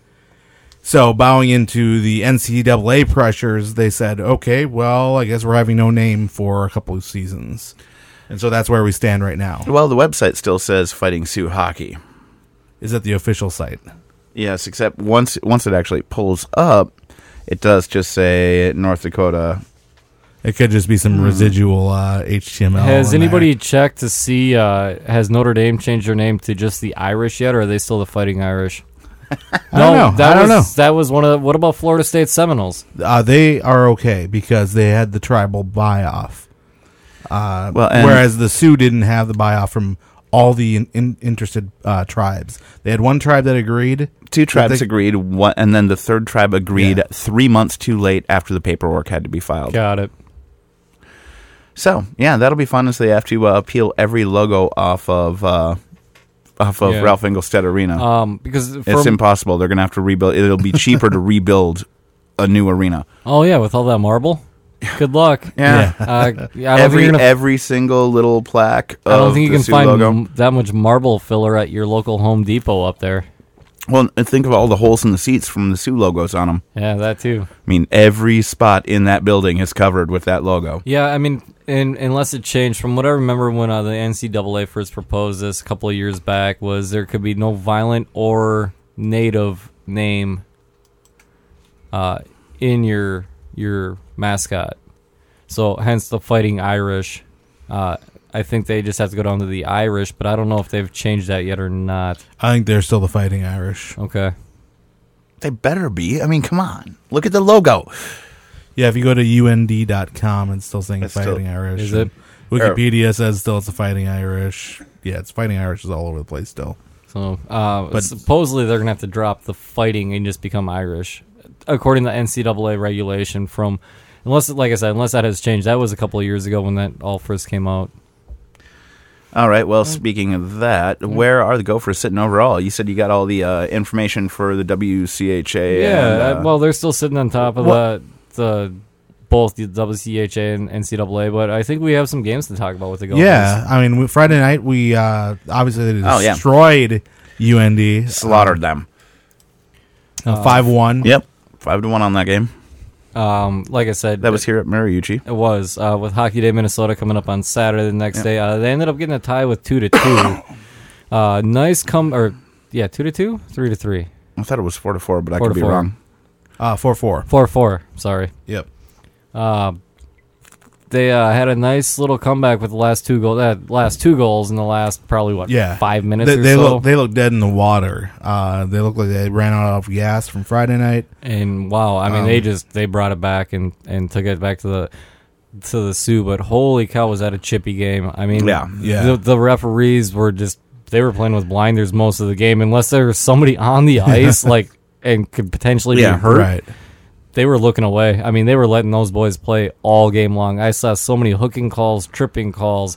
[SPEAKER 2] So, bowing into the N C double A pressures, they said, okay, well, I guess we're having no name for a couple of seasons. And so that's where we stand right now.
[SPEAKER 1] Well, the website still says Fighting Sioux Hockey.
[SPEAKER 2] Is at the official site.
[SPEAKER 1] Yes, except once once it actually pulls up, it does just say North Dakota.
[SPEAKER 2] It could just be some residual uh, H T M L.
[SPEAKER 3] Has
[SPEAKER 2] in
[SPEAKER 3] anybody
[SPEAKER 2] there.
[SPEAKER 3] checked to see, uh, has Notre Dame changed their name to just the Irish yet, or are they still the Fighting Irish?
[SPEAKER 2] I don't know.
[SPEAKER 3] That
[SPEAKER 2] I don't
[SPEAKER 3] was, That was one of the, what about Florida State Seminoles?
[SPEAKER 2] Uh, they are okay because they had the tribal buy-off. Uh,
[SPEAKER 1] Well, and-
[SPEAKER 2] whereas the Sioux didn't have the buy-off from all the in, in, interested uh, tribes. They had one tribe that agreed.
[SPEAKER 1] Two
[SPEAKER 2] that
[SPEAKER 1] tribes
[SPEAKER 2] they-
[SPEAKER 1] agreed, one, and then the third tribe agreed
[SPEAKER 2] Yeah.
[SPEAKER 1] three months too late after the paperwork had to be filed.
[SPEAKER 3] Got it.
[SPEAKER 1] So, yeah, that'll be fun as they have to uh, peel every logo off of uh, off of
[SPEAKER 3] Yeah.
[SPEAKER 1] Ralph Engelstad Arena.
[SPEAKER 3] Um, because
[SPEAKER 1] it's
[SPEAKER 3] from,
[SPEAKER 1] impossible. They're going to have to rebuild. It'll be cheaper to rebuild a new arena.
[SPEAKER 3] oh yeah, with all that marble. Good luck.
[SPEAKER 1] Yeah.
[SPEAKER 3] Uh, I don't think
[SPEAKER 1] Every
[SPEAKER 3] you're gonna,
[SPEAKER 1] every single little plaque of
[SPEAKER 3] I don't think you
[SPEAKER 1] the
[SPEAKER 3] can
[SPEAKER 1] Sioux
[SPEAKER 3] find
[SPEAKER 1] logo.
[SPEAKER 3] m- that much marble filler at your local Home Depot up there.
[SPEAKER 1] Well, and think of all the holes in the seats from the Sioux logos on them.
[SPEAKER 3] Yeah, that too.
[SPEAKER 1] I mean, every spot in that building is covered with that logo.
[SPEAKER 3] Yeah, I mean, in, unless it changed from what I remember when uh, the N C double A first proposed this a couple of years back, was there could be no violent or native name uh, in your your mascot. So hence the Fighting Irish. Uh, I think they just have to go down to the Irish, but I don't know if they've changed that yet or not.
[SPEAKER 2] I think they're still the Fighting Irish.
[SPEAKER 3] Okay.
[SPEAKER 1] They better be. I mean, come on. Look at the logo.
[SPEAKER 2] Yeah, if you go to U N D dot com, it's still saying
[SPEAKER 1] It's still-
[SPEAKER 2] Fighting Irish.
[SPEAKER 3] Is it?
[SPEAKER 2] Wikipedia says still it's a Fighting Irish. Yeah, it's Fighting Irish is all over the place still.
[SPEAKER 3] So uh,
[SPEAKER 2] But-
[SPEAKER 3] supposedly they're going to have to drop the fighting and just become Irish, according to N C double A regulation. From unless, like I said, unless that has changed. That was a couple of years ago when that all first came out.
[SPEAKER 1] All right. Well, speaking of that, where are the Gophers sitting overall? You said you got all the uh, information for the W C H A.
[SPEAKER 3] Yeah,
[SPEAKER 1] and, uh,
[SPEAKER 3] uh, well, they're still sitting on top of the the both the W C H A and N C double A, but I think we have some games to talk about with the Gophers.
[SPEAKER 2] Yeah, I mean, we, Friday night we uh, obviously they
[SPEAKER 1] Oh, yeah.
[SPEAKER 2] destroyed U N D,
[SPEAKER 1] slaughtered them.
[SPEAKER 2] five one.
[SPEAKER 1] Yep, five to one on that game.
[SPEAKER 3] Um, like I said,
[SPEAKER 1] That was here at Mariucci.
[SPEAKER 3] It was uh, with Hockey Day Minnesota coming up on Saturday the next day. Uh, they ended up getting a tie with two to two. uh, nice come or yeah, two to two, three to three,
[SPEAKER 1] I thought it was four to four, but I
[SPEAKER 3] Four
[SPEAKER 1] could
[SPEAKER 3] to
[SPEAKER 1] be
[SPEAKER 3] four.
[SPEAKER 1] wrong.
[SPEAKER 2] Uh, four four.
[SPEAKER 3] four four. Sorry.
[SPEAKER 2] Yep.
[SPEAKER 3] Uh, they uh, had a nice little comeback with the last two goals. Uh, last two goals in the last probably what
[SPEAKER 2] Yeah,
[SPEAKER 3] five minutes
[SPEAKER 2] They,
[SPEAKER 3] or
[SPEAKER 2] they
[SPEAKER 3] so.
[SPEAKER 2] look they look dead in the water. Uh, they look like they ran out of gas from Friday night.
[SPEAKER 3] And wow, I mean,
[SPEAKER 2] Um,
[SPEAKER 3] they just they brought it back and, and took it back to the to the Sioux. But holy cow, was that a chippy game? I mean,
[SPEAKER 1] Yeah.
[SPEAKER 2] Yeah.
[SPEAKER 3] The, the referees were just they were playing with blinders most of the game, unless there was somebody on the ice like and could potentially
[SPEAKER 1] Yeah,
[SPEAKER 3] be hurt.
[SPEAKER 2] Right.
[SPEAKER 3] They were looking away. I mean, they were letting those boys play all game long. I saw so many hooking calls, tripping calls,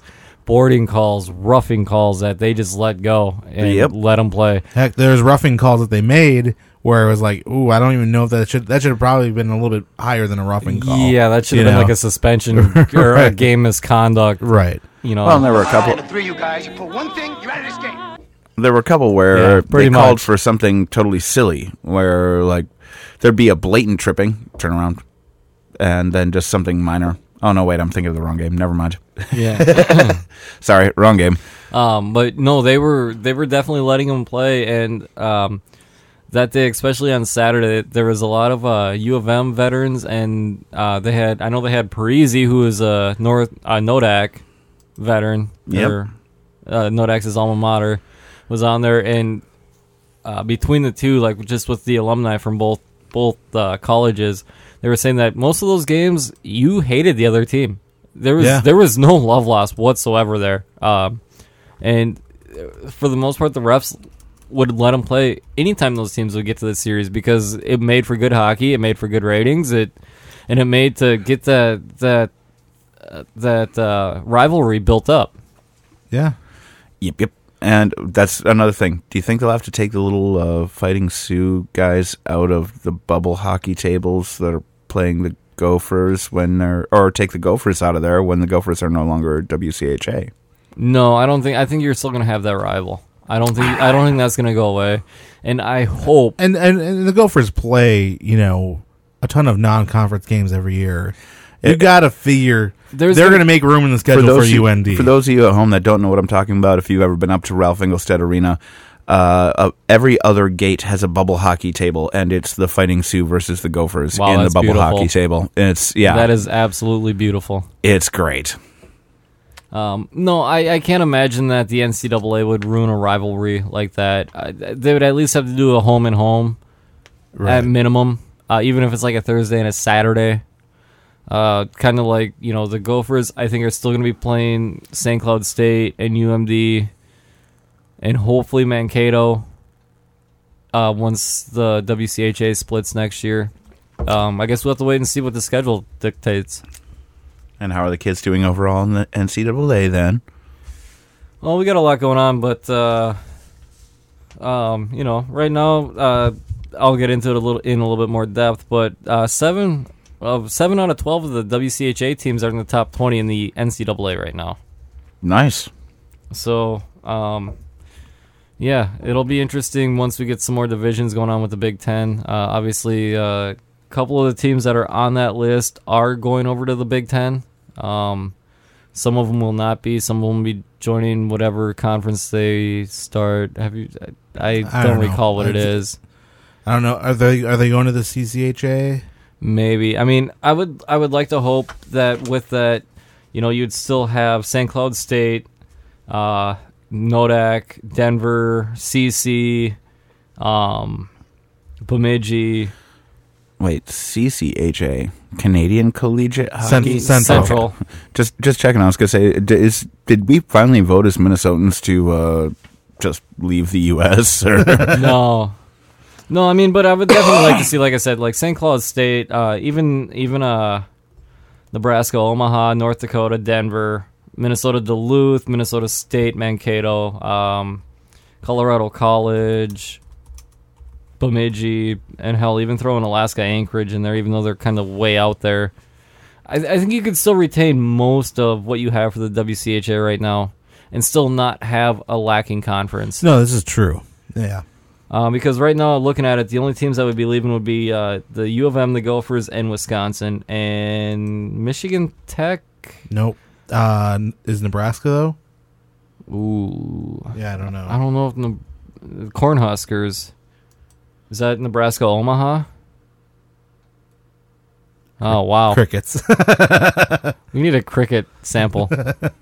[SPEAKER 3] boarding calls, roughing calls that they just let go and
[SPEAKER 1] Yep.
[SPEAKER 3] let them play.
[SPEAKER 2] Heck, there's roughing calls that they made where it was like, ooh, I don't even know if that should that should have probably been a little bit higher than a roughing call.
[SPEAKER 3] Yeah, that should
[SPEAKER 2] you
[SPEAKER 3] have been
[SPEAKER 2] know?
[SPEAKER 3] like a suspension or a
[SPEAKER 2] Right.
[SPEAKER 3] game misconduct.
[SPEAKER 2] Right.
[SPEAKER 3] You know,
[SPEAKER 1] Well, and there were a couple.
[SPEAKER 4] And the three of you guys, you pull one thing, you're out of this game.
[SPEAKER 1] There were a couple where
[SPEAKER 3] Yeah, pretty
[SPEAKER 1] they called
[SPEAKER 3] much.
[SPEAKER 1] for something totally silly, where like there'd be a blatant tripping, turn around, and then just something minor. Oh no, wait, I'm thinking of the wrong game. Never mind.
[SPEAKER 3] yeah.
[SPEAKER 1] Sorry, wrong game.
[SPEAKER 3] Um, but no, they were they were definitely letting them play, and um, that day, especially on Saturday, there was a lot of uh, U of M veterans, and uh, they had I know they had Parisi, who is a North uh, Nodak veteran,
[SPEAKER 1] Yep.
[SPEAKER 3] or uh, Nodak's alma mater, was on there, and uh, between the two, like just with the alumni from both both uh, colleges, they were saying that most of those games you hated the other team. There was
[SPEAKER 2] Yeah.
[SPEAKER 3] there was no love lost whatsoever there, um, and for the most part, the refs would let them play anytime those teams would get to the series because it made for good hockey, it made for good ratings, it and it made to get that that uh, that uh, rivalry built up.
[SPEAKER 2] Yeah.
[SPEAKER 1] Yep, yep. And that's another thing. Do you think they'll have to take the little uh, Fighting Sioux guys out of the bubble hockey tables that are playing the Gophers when they're, or take the Gophers out of there when the Gophers are no longer W C H A?
[SPEAKER 3] No, I don't think. I think you're still going to have that rival. I don't think. I don't think that's going to go away. And I hope.
[SPEAKER 2] And, and and the Gophers play, you know, a ton of non-conference games every year. You got to figure
[SPEAKER 3] There's
[SPEAKER 2] they're
[SPEAKER 3] gonna-
[SPEAKER 2] going to make room in the schedule for,
[SPEAKER 1] who-
[SPEAKER 2] U N D.
[SPEAKER 1] For those of you at home that don't know what I'm talking about, if you've ever been up to Ralph Engelstad Arena, uh, uh, every other gate has a bubble hockey table, and it's the Fighting Sioux versus the Gophers
[SPEAKER 3] Wow,
[SPEAKER 1] in the
[SPEAKER 3] that's
[SPEAKER 1] bubble
[SPEAKER 3] beautiful.
[SPEAKER 1] hockey table. And it's yeah,
[SPEAKER 3] That is absolutely beautiful.
[SPEAKER 1] it's great.
[SPEAKER 3] Um, no, I, I can't imagine that the N C double A would ruin a rivalry like that. I, they would at least have to do a home and home at minimum, uh, even if it's like a Thursday and a Saturday. Uh, kind of like, you know, the Gophers, I think, are still going to be playing Saint Cloud State and U M D and hopefully Mankato uh, once the W C H A splits next year. Um, I guess we'll have to wait and see what the schedule dictates.
[SPEAKER 1] And how are the kids doing overall in the N C double A then?
[SPEAKER 3] Well, we got a lot going on, but uh, um, you know, right now uh, I'll get into it a little in a little bit more depth. But uh, seven of seven out of twelve of the W C H A teams are in the top twenty in the N C double A right now.
[SPEAKER 1] Nice.
[SPEAKER 3] So, um, yeah, it'll be interesting once we get some more divisions going on with the Big Ten. Uh, obviously, a uh, couple of the teams that are on that list are going over to the Big Ten. Um, some of them will not be. Some of them will be joining whatever conference they start. Have you? I, I don't,
[SPEAKER 2] I don't know.
[SPEAKER 3] recall what it
[SPEAKER 2] I-
[SPEAKER 3] is.
[SPEAKER 2] I don't know. Are they are they going to the C C H A?
[SPEAKER 3] Maybe. I mean, I would I would like to hope that with that, you know, you'd still have Saint Cloud State, uh, Nodak, Denver, C C, um, Bemidji,
[SPEAKER 1] Wait, C C H A, Canadian Collegiate
[SPEAKER 2] Cent-
[SPEAKER 1] Hockey?
[SPEAKER 2] Central.
[SPEAKER 3] Central.
[SPEAKER 1] Just just checking. I was gonna say, d- is did we finally vote as Minnesotans to uh, just leave the U S? Or
[SPEAKER 3] no, no. I mean, but I would definitely like to see, like I said, like Saint Cloud State, uh, even even uh, Nebraska, Omaha, North Dakota, Denver, Minnesota Duluth, Minnesota State, Mankato, um, Colorado College, Bemidji, and hell, even throw in Alaska Anchorage in there, even though they're kind of way out there. I, I think you could still retain most of what you have for the W C H A right now and still not have a lacking conference.
[SPEAKER 2] No, this is true. Yeah.
[SPEAKER 3] Um, because right now, looking at it, the only teams that would be leaving would be uh, the U of M, the Gophers, and Wisconsin, and Michigan Tech.
[SPEAKER 2] Nope. Uh, is Nebraska though?
[SPEAKER 3] Ooh,
[SPEAKER 2] Yeah, I don't know.
[SPEAKER 3] I don't know if the Cornhuskers, is that Nebraska Omaha? Oh wow,
[SPEAKER 2] Crickets.
[SPEAKER 3] we need a cricket sample.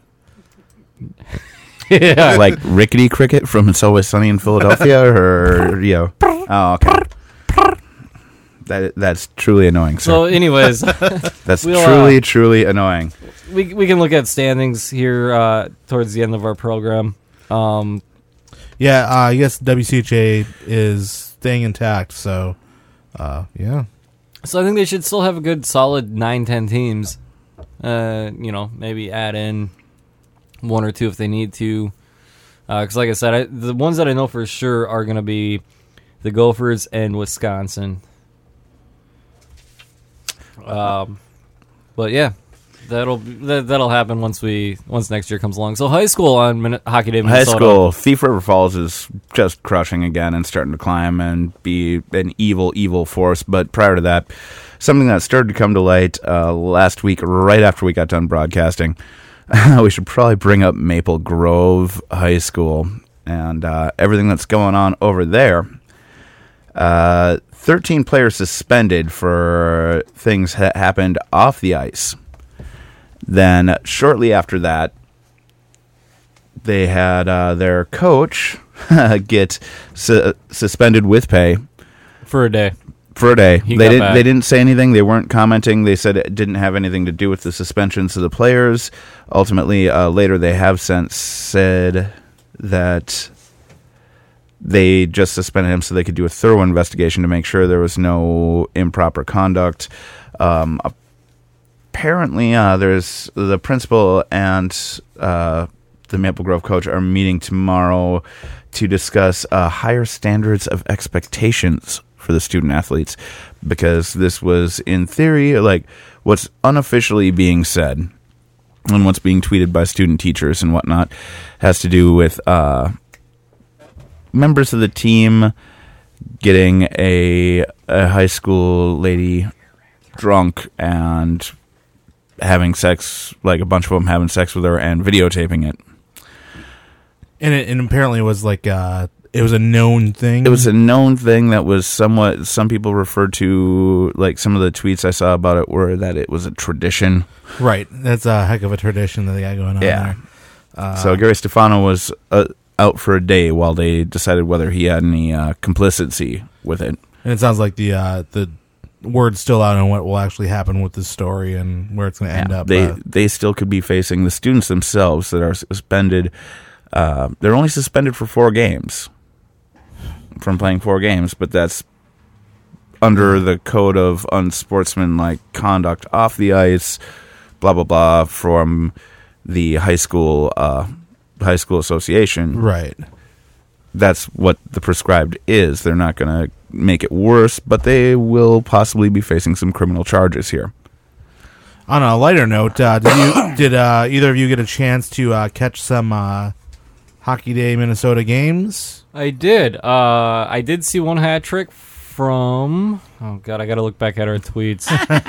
[SPEAKER 3] Yeah,
[SPEAKER 1] like Rickety Cricket from It's Always Sunny in Philadelphia, or you know? Oh, okay. That that's truly annoying, sir.
[SPEAKER 3] so anyways,
[SPEAKER 1] That's
[SPEAKER 3] we'll,
[SPEAKER 1] truly,
[SPEAKER 3] uh,
[SPEAKER 1] truly annoying.
[SPEAKER 3] we we can look at standings here uh, towards the end of our program. Um,
[SPEAKER 2] yeah, uh, I guess W C H A is staying intact. So, uh, yeah.
[SPEAKER 3] So I think they should still have a good solid nine, ten teams. Uh, you know, maybe add in one or two if they need to. Because, like I said, I, the ones that I know for sure are going to be the Gophers and Wisconsin. Um, but yeah, that'll that, that'll happen once we once next year comes along. So high school on Min- Hockey Day Minnesota.
[SPEAKER 1] High school, Thief River Falls is just crushing again and starting to climb and be an evil, evil force. But prior to that, something that started to come to light uh, last week, right after we got done broadcasting, we should probably bring up Maple Grove High School and uh, everything that's going on over there. Uh, thirteen players suspended for things that happened off the ice. Then shortly after that, they had uh, their coach get su- suspended with pay
[SPEAKER 3] for a day.
[SPEAKER 1] For a day.
[SPEAKER 3] He
[SPEAKER 1] They
[SPEAKER 3] got
[SPEAKER 1] didn't.
[SPEAKER 3] back.
[SPEAKER 1] They didn't say anything. They weren't commenting. They said it didn't have anything to do with the suspensions of the players. Ultimately, uh, later they have since said that they just suspended him so they could do a thorough investigation to make sure there was no improper conduct. Um, apparently, uh, there's the principal and uh, the Maple Grove coach are meeting tomorrow to discuss uh, higher standards of expectations for the student athletes, because this was, in theory, like what's unofficially being said and what's being tweeted by student teachers and whatnot has to do with uh, members of the team getting a, a high school lady drunk and having sex, like a bunch of them having sex with her and videotaping it.
[SPEAKER 2] And it and apparently it was like uh, it was a known thing.
[SPEAKER 1] It was a known thing that was somewhat, some people referred to, like some of the tweets I saw about it were that it was a tradition.
[SPEAKER 2] Right. That's a heck of a tradition that they got going on
[SPEAKER 1] Yeah.
[SPEAKER 2] there. Uh,
[SPEAKER 1] So Gary Stefano was uh, out for a day while they decided whether he had any uh, complicity with it.
[SPEAKER 2] And it sounds like the uh, the word's still out on what will actually happen with this story and where it's going to end
[SPEAKER 1] Yeah,
[SPEAKER 2] up.
[SPEAKER 1] They
[SPEAKER 2] uh,
[SPEAKER 1] they still could be facing the students themselves that are suspended. Uh, they're only suspended for four games from playing four games, but that's under the code of unsportsmanlike conduct off the ice, blah blah blah, from the high school uh, high school association.
[SPEAKER 2] right.
[SPEAKER 1] That's what the prescribed is. They're not going to make it worse, but they will possibly be facing some criminal charges here.
[SPEAKER 2] On a lighter note, uh, did you did uh, either of you get a chance to uh, catch some uh, Hockey Day Minnesota games?
[SPEAKER 3] I did. Uh, I did see one hat trick from. Oh God, I got to look back at our tweets.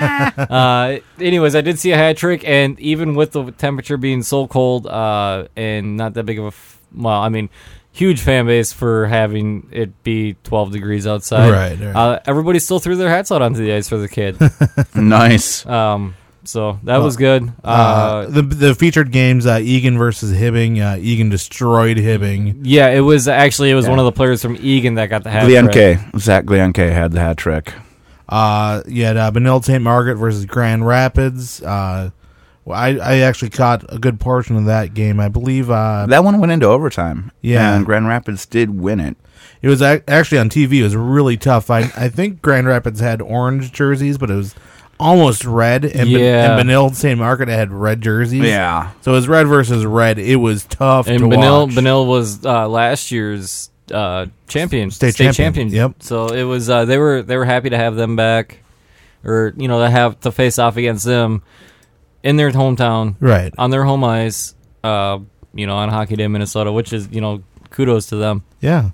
[SPEAKER 3] uh, anyways, I did see a hat trick, and even with the temperature being so cold uh, and not that big of a, f- well, I mean, huge fan base for having it be twelve degrees outside.
[SPEAKER 2] Right, right.
[SPEAKER 3] Uh, everybody still threw their hats out onto the ice for the kid.
[SPEAKER 1] Nice.
[SPEAKER 3] um, so that was good. Uh,
[SPEAKER 2] Uh, the the featured games, uh, Egan versus Hibbing. Uh, Egan destroyed Hibbing.
[SPEAKER 3] yeah, it was actually it was
[SPEAKER 1] Yeah.
[SPEAKER 3] one of the players from Egan that got the hat trick.
[SPEAKER 1] Glienke, Zach Glienke had the hat trick.
[SPEAKER 2] Uh, you had uh, Benilde Saint Margaret versus Grand Rapids. Uh, well, I, I actually caught a good portion of that game. I believe uh,
[SPEAKER 1] That one went into overtime.
[SPEAKER 2] Yeah.
[SPEAKER 1] And Grand Rapids did win it.
[SPEAKER 2] it was ac- actually on T V. It was really tough. I I think Grand Rapids had orange jerseys, but it was almost red. And, Ben-
[SPEAKER 3] Yeah.
[SPEAKER 2] and Benilde Saint Margaret had red jerseys.
[SPEAKER 1] Yeah.
[SPEAKER 2] So it was red versus red. It was tough
[SPEAKER 3] And
[SPEAKER 2] to
[SPEAKER 3] Benil
[SPEAKER 2] watch.
[SPEAKER 3] Benil was uh, last year's uh, champion,
[SPEAKER 2] State champion, yep.
[SPEAKER 3] So it was uh, they were they were happy to have them back, or you know to have to face off against them in their hometown,
[SPEAKER 2] Right.
[SPEAKER 3] on their home ice. Uh, you know, on Hockey Day Minnesota, which is you know kudos to them.
[SPEAKER 2] Yeah.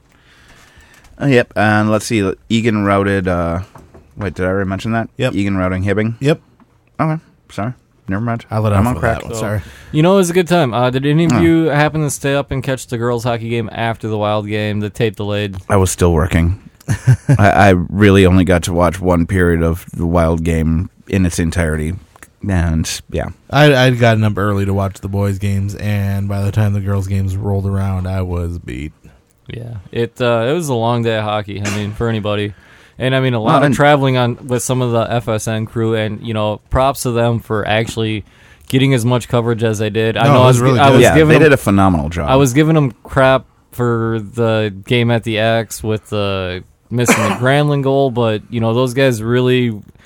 [SPEAKER 1] Uh, yep. And let's see. Egan routed. Uh, wait, did I already mention that?
[SPEAKER 2] Yep.
[SPEAKER 1] Egan routing Hibbing.
[SPEAKER 2] Yep.
[SPEAKER 1] Okay. Sorry. Never mind.
[SPEAKER 2] I let
[SPEAKER 1] I'm
[SPEAKER 2] off
[SPEAKER 1] on
[SPEAKER 2] with
[SPEAKER 1] crack.
[SPEAKER 2] that one.
[SPEAKER 3] So-
[SPEAKER 2] Sorry.
[SPEAKER 3] You know, it was a good time. Uh, did any of
[SPEAKER 1] Oh.
[SPEAKER 3] you happen to stay up and catch the girls' hockey game after the Wild game? The tape delayed.
[SPEAKER 1] I was still working. I, I really only got to watch one period of the Wild game in its entirety. And, yeah.
[SPEAKER 2] I I'd gotten up early to watch the boys' games, and by the time the girls' games rolled around, I was beat.
[SPEAKER 3] Yeah, it uh, it was a long day of hockey. I mean, for anybody, and I mean a lot
[SPEAKER 1] Well,
[SPEAKER 3] of
[SPEAKER 1] and-
[SPEAKER 3] traveling on with some of the F S N crew, and you know, props to them for actually getting as much coverage as they did. I
[SPEAKER 2] No,
[SPEAKER 3] know
[SPEAKER 2] it
[SPEAKER 3] I
[SPEAKER 2] was
[SPEAKER 3] was,
[SPEAKER 2] really
[SPEAKER 3] I
[SPEAKER 2] good.
[SPEAKER 3] was
[SPEAKER 1] yeah,
[SPEAKER 3] giving
[SPEAKER 1] they
[SPEAKER 3] them,
[SPEAKER 1] did a phenomenal job.
[SPEAKER 3] I was giving them crap for the game at the X with the missing the Granlund goal, but you know, those guys really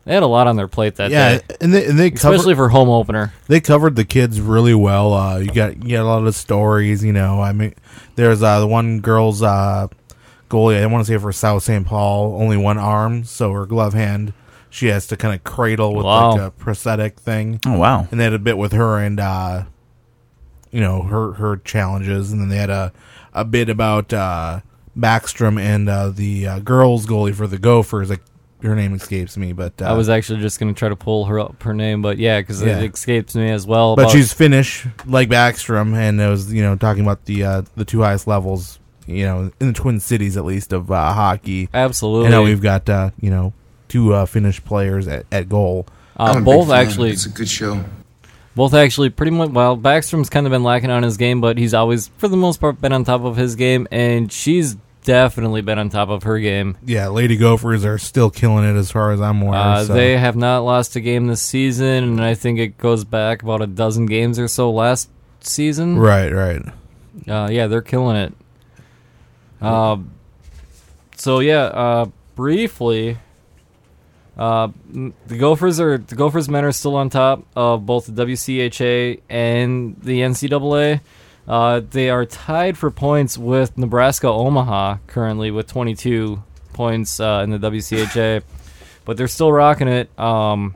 [SPEAKER 3] They had a lot on their plate that
[SPEAKER 2] Yeah,
[SPEAKER 3] day,
[SPEAKER 2] and they and they covered,
[SPEAKER 3] especially for home opener.
[SPEAKER 2] they covered the kids really well. Uh, you got you got a lot of stories. You know, I mean, there's uh, the one girl's uh, goalie. I want to say for South Saint Paul, only one arm, so her glove hand she has to kind of cradle with
[SPEAKER 3] Wow.
[SPEAKER 2] like a prosthetic thing.
[SPEAKER 1] Oh wow.
[SPEAKER 2] And they had a bit with her and uh, you know her her challenges, and then they had a a bit about uh, Backstrom and uh, the uh, girls goalie for the Gophers. Like her name escapes me, but uh,
[SPEAKER 3] I was actually just going to try to pull her up her name, but yeah, because
[SPEAKER 2] Yeah.
[SPEAKER 3] it escapes me as well.
[SPEAKER 2] but
[SPEAKER 3] about-
[SPEAKER 2] she's Finnish, like Backstrom, and it was you know talking about the uh, the two highest levels, you know, in the Twin Cities at least of uh, hockey.
[SPEAKER 3] absolutely.
[SPEAKER 2] And now we've got uh, you know two uh, Finnish players at, at goal.
[SPEAKER 3] uh,
[SPEAKER 5] I'm a big
[SPEAKER 3] both
[SPEAKER 5] fan.
[SPEAKER 3] actually,
[SPEAKER 5] It's a good show.
[SPEAKER 3] both actually pretty much. Well, Backstrom's kind of been lacking on his game, but he's always, for the most part, been on top of his game, and she's definitely been on top of her game.
[SPEAKER 2] Yeah, Lady Gophers are still killing it as far as I'm aware.
[SPEAKER 3] Uh,
[SPEAKER 2] so.
[SPEAKER 3] They have not lost a game this season, and I think it goes back about a dozen games or so last season.
[SPEAKER 2] right, right.
[SPEAKER 3] Uh, yeah, they're killing it. Uh, so yeah, uh, briefly, uh, m- the Gophers are the Gophers men are still on top of both the W C H A and the N C double A. Uh, they are tied for points with Nebraska Omaha currently with twenty-two points uh, in the W C H A, but they're still rocking it. Um,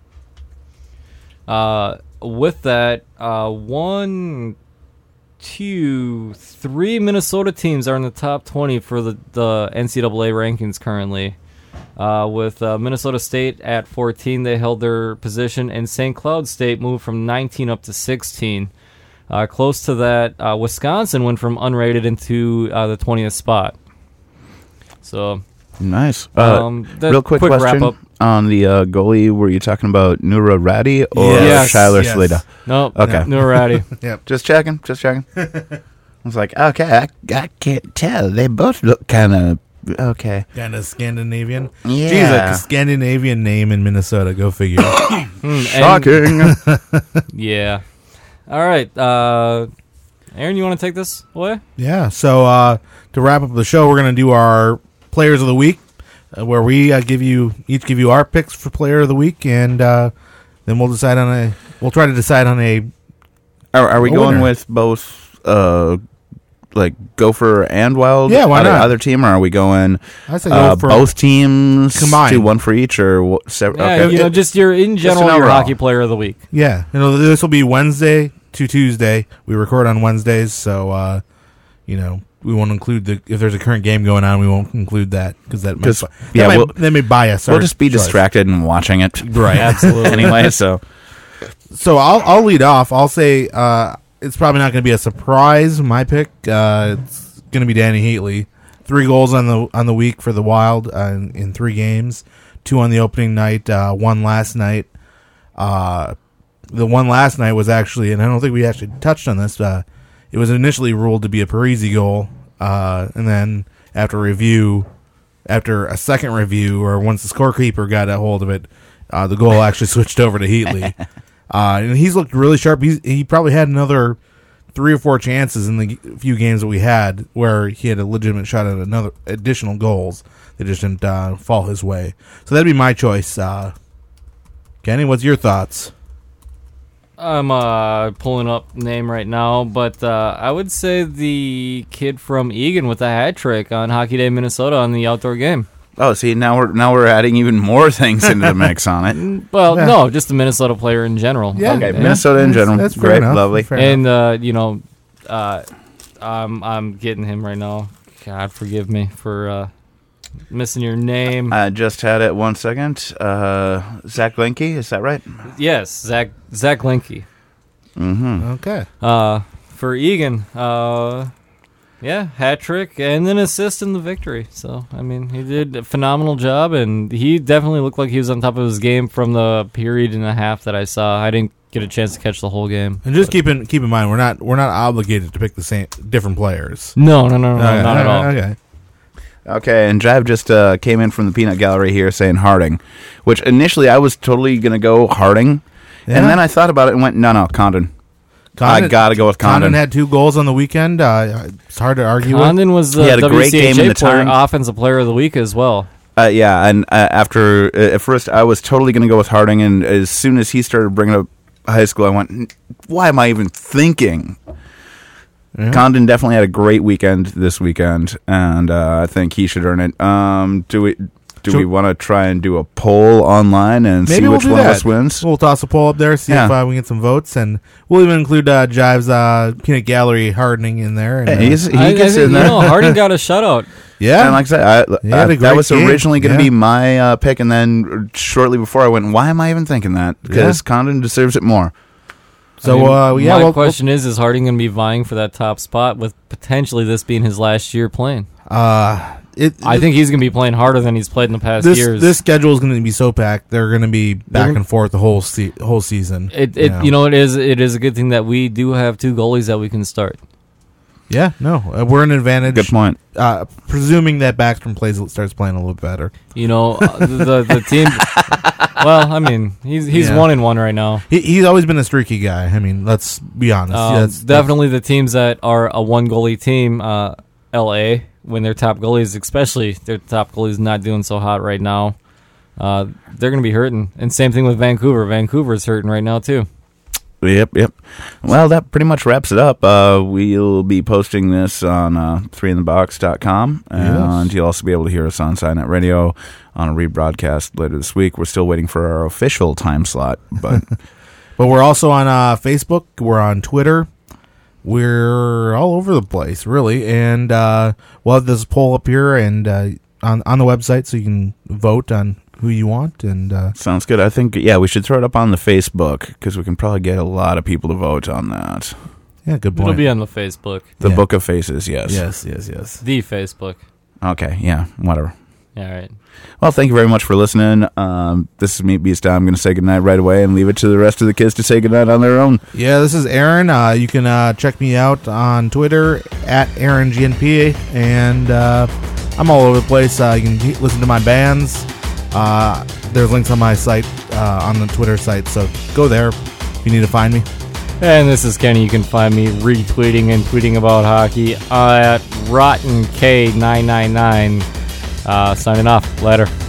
[SPEAKER 3] uh, with that, uh, one, two, three Minnesota teams are in the top twenty for the, the N C double A rankings currently. Uh, with uh, Minnesota State at fourteen, they held their position, and Saint Cloud State moved from nineteen up to sixteen. Uh, close to that, uh, Wisconsin went from unrated into uh, the twentieth spot. So,
[SPEAKER 1] Nice. Uh,
[SPEAKER 3] um, that
[SPEAKER 1] real quick,
[SPEAKER 3] quick
[SPEAKER 1] question
[SPEAKER 3] wrap-up.
[SPEAKER 1] on the uh, goalie. Were you talking about Nura Raddy or
[SPEAKER 2] Yes,
[SPEAKER 1] Shyler
[SPEAKER 2] yes.
[SPEAKER 1] Slida?
[SPEAKER 3] Nope.
[SPEAKER 1] Okay.
[SPEAKER 3] No ratty.
[SPEAKER 2] Yep.
[SPEAKER 1] Just checking. Just checking. I was like, okay, I, I can't tell. They both look kind of okay.
[SPEAKER 2] Kind of Scandinavian.
[SPEAKER 1] Yeah.
[SPEAKER 2] Geez, a Scandinavian name in Minnesota. Go figure.
[SPEAKER 3] Hmm, and-
[SPEAKER 1] Shocking.
[SPEAKER 3] Yeah. All right. Uh, Aaron, you want to take this away?
[SPEAKER 2] Yeah. So uh, to wrap up the show, we're going to do our players of the week, uh, where we uh, give you each give you our picks for player of the week, and uh, then we'll decide on a. We'll try to decide on a.
[SPEAKER 1] Are, are we
[SPEAKER 2] A
[SPEAKER 1] going
[SPEAKER 2] winner.
[SPEAKER 1] with both, uh, like Gopher and Wild?
[SPEAKER 2] Yeah, why
[SPEAKER 1] either,
[SPEAKER 2] not?
[SPEAKER 1] Either team, or are we going
[SPEAKER 2] I say go
[SPEAKER 1] uh,
[SPEAKER 2] for
[SPEAKER 1] both teams
[SPEAKER 2] combined.
[SPEAKER 1] do one for each, or what, separate?
[SPEAKER 3] Yeah,
[SPEAKER 1] okay.
[SPEAKER 3] you know, just your in
[SPEAKER 1] Just an
[SPEAKER 3] general your
[SPEAKER 1] overall.
[SPEAKER 3] hockey player of the week.
[SPEAKER 2] Yeah, you know this will be Wednesday to Tuesday. We record on Wednesdays, so uh, you know we won't include the if there's a current game going on, we won't include that because that might,
[SPEAKER 1] 'Cause,
[SPEAKER 2] that,
[SPEAKER 1] yeah,
[SPEAKER 2] might,
[SPEAKER 1] we'll-
[SPEAKER 2] that may bias.
[SPEAKER 1] We'll
[SPEAKER 2] our
[SPEAKER 1] just be
[SPEAKER 2] choice.
[SPEAKER 1] distracted and watching it.
[SPEAKER 2] Right.
[SPEAKER 3] Absolutely.
[SPEAKER 1] Anyway, so
[SPEAKER 2] So I'll I'll lead off. I'll say uh, it's probably not going to be a surprise. My pick, uh, it's going to be Danny Heatley. Three goals on the on the week for the Wild uh, in, in three games. Two on the opening night. Uh, one last night. Uh, the one last night was actually, and I don't think we actually touched on this. Uh, it was initially ruled to be a Parisi goal, uh, and then after review, after a second review, or once the scorekeeper got a hold of it, uh, the goal actually switched over to Heatley. Uh, and he's looked really sharp. He's, he probably had another three or four chances in the g- few games that we had where he had a legitimate shot at another additional goals. They just didn't uh, fall his way. So that'd be my choice. Uh, Kenny, what's your thoughts?
[SPEAKER 3] I'm uh, pulling up name right now, but uh, I would say the kid from Egan with a hat trick on Hockey Day Minnesota on the outdoor game.
[SPEAKER 1] oh, see now we're now we're adding even more things into the mix on it.
[SPEAKER 3] Well,
[SPEAKER 2] Yeah.
[SPEAKER 3] no, just the Minnesota player in general.
[SPEAKER 2] Yeah.
[SPEAKER 1] Okay,
[SPEAKER 2] Yeah.
[SPEAKER 1] Minnesota in
[SPEAKER 2] That's-
[SPEAKER 1] general,
[SPEAKER 2] that's fair
[SPEAKER 1] great,
[SPEAKER 2] enough.
[SPEAKER 1] lovely.
[SPEAKER 2] Fair
[SPEAKER 3] And uh, you know, uh, I'm I'm getting him right now. God forgive me for uh, missing your name.
[SPEAKER 1] I just had it one second. Uh, Zach Linke, is that right?
[SPEAKER 3] yes, Zach Zach Linke.
[SPEAKER 1] Mm-hmm.
[SPEAKER 2] Okay.
[SPEAKER 3] Uh, for Egan, uh, yeah, hat trick and then assist in the victory. So I mean, he did a phenomenal job, and he definitely looked like he was on top of his game from the period and a half that I saw. I didn't get a chance to catch the whole game.
[SPEAKER 2] And just keep in keep in mind, we're not we're not obligated to pick the same different players.
[SPEAKER 3] No, no, no, no,
[SPEAKER 2] Okay,
[SPEAKER 3] not at all.
[SPEAKER 2] Okay.
[SPEAKER 1] Okay, and Jive just uh, came in from the peanut gallery here saying Harding, which initially I was totally going to go Harding,
[SPEAKER 2] Yeah.
[SPEAKER 1] and then I thought about it and went, no, no, Condon. I gotta go with Condon.
[SPEAKER 2] Condon had two goals on the weekend. Uh, it's hard to argue with.
[SPEAKER 3] Condon was the
[SPEAKER 1] He had a great
[SPEAKER 3] W C H A
[SPEAKER 1] game in the
[SPEAKER 3] player,
[SPEAKER 1] time.
[SPEAKER 3] offensive player of the week as well.
[SPEAKER 1] Uh, yeah, and uh, after uh, at first I was totally going to go with Harding, and as soon as he started bringing up high school, I went, "Why am I even thinking?" Yeah. Condon definitely had a great weekend this weekend, and uh, I think he should earn it. Um, do we? Do so, we want to try and do a poll online and see which we'll one of us wins?
[SPEAKER 2] We'll toss a poll up there, see yeah. if uh, we get some votes, and we'll even include uh, Jive's uh, Peanut Gallery Hardening in there. And, uh,
[SPEAKER 1] hey, he's, he
[SPEAKER 3] I,
[SPEAKER 1] gets
[SPEAKER 3] I think,
[SPEAKER 1] in there.
[SPEAKER 3] You know, Harding got a shutout.
[SPEAKER 2] Yeah,
[SPEAKER 1] and like I said, I, I, that was game. originally going to yeah. be my uh, pick, and then shortly before I went, "Why am I even thinking that?" Because yeah. Condon deserves it more.
[SPEAKER 2] So
[SPEAKER 3] I mean,
[SPEAKER 2] uh, yeah,
[SPEAKER 3] my
[SPEAKER 2] well,
[SPEAKER 3] question well, is: Is Harding going to be vying for that top spot with potentially this being his last year playing?
[SPEAKER 2] Uh It,
[SPEAKER 3] I think he's going to be playing harder than he's played in the past
[SPEAKER 2] this,
[SPEAKER 3] years.
[SPEAKER 2] This schedule is going to be so packed; they're going to be back and forth the whole se- whole season.
[SPEAKER 3] It, it you, know. you know, it is it is a good thing that we do have two goalies that we can start.
[SPEAKER 2] Yeah, no, uh, we're an advantage.
[SPEAKER 1] Good point.
[SPEAKER 2] Uh, presuming that Backstrom plays starts playing a little better.
[SPEAKER 3] You know, uh, the, the the team. Well, I mean, he's he's yeah. one and one right now.
[SPEAKER 2] He, he's always been a streaky guy. I mean, let's be honest.
[SPEAKER 3] Um,
[SPEAKER 2] yeah, that's,
[SPEAKER 3] definitely
[SPEAKER 2] that's,
[SPEAKER 3] the teams that are a one goalie team, uh, L A. When their top goalies, especially their top goalies, not doing so hot right now, uh, they're going to be hurting. And same thing with Vancouver. Vancouver's hurting right now too.
[SPEAKER 1] Yep, yep. Well, that pretty much wraps it up. Uh, we'll be posting this on uh, three in the box dot com, and yes. you'll also be able to hear us on SciNet Radio on a rebroadcast later this week. We're still waiting for our official time slot, but
[SPEAKER 2] but we're also on uh, Facebook. We're on Twitter. We're all over the place, really, and uh, we'll have this poll up here and uh, on on the website, so you can vote on who you want. And uh,
[SPEAKER 1] sounds good. I think yeah, we should throw it up on the Facebook because we can probably get a lot of people to vote on that.
[SPEAKER 2] Yeah, good point.
[SPEAKER 3] It'll be on the Facebook.
[SPEAKER 1] The
[SPEAKER 2] yeah.
[SPEAKER 1] Book of Faces, yes,
[SPEAKER 2] yes, yes, yes.
[SPEAKER 3] The Facebook.
[SPEAKER 1] Okay, yeah, whatever.
[SPEAKER 3] Yeah, all right.
[SPEAKER 1] Well, thank you very much for listening. Um, this is Meat Beast. I'm going to say goodnight right away and leave it to the rest of the kids to say goodnight on their own.
[SPEAKER 2] Yeah, this is Aaron. Uh, you can uh, check me out on Twitter at Aaron G N P, and uh, I'm all over the place. Uh, you can listen to my bands. Uh, there's links on my site, uh, on the Twitter site, so go there if you need to find me.
[SPEAKER 3] And this is Kenny. You can find me retweeting and tweeting about hockey at Rotten K nine nine nine. Uh, signing off. Later.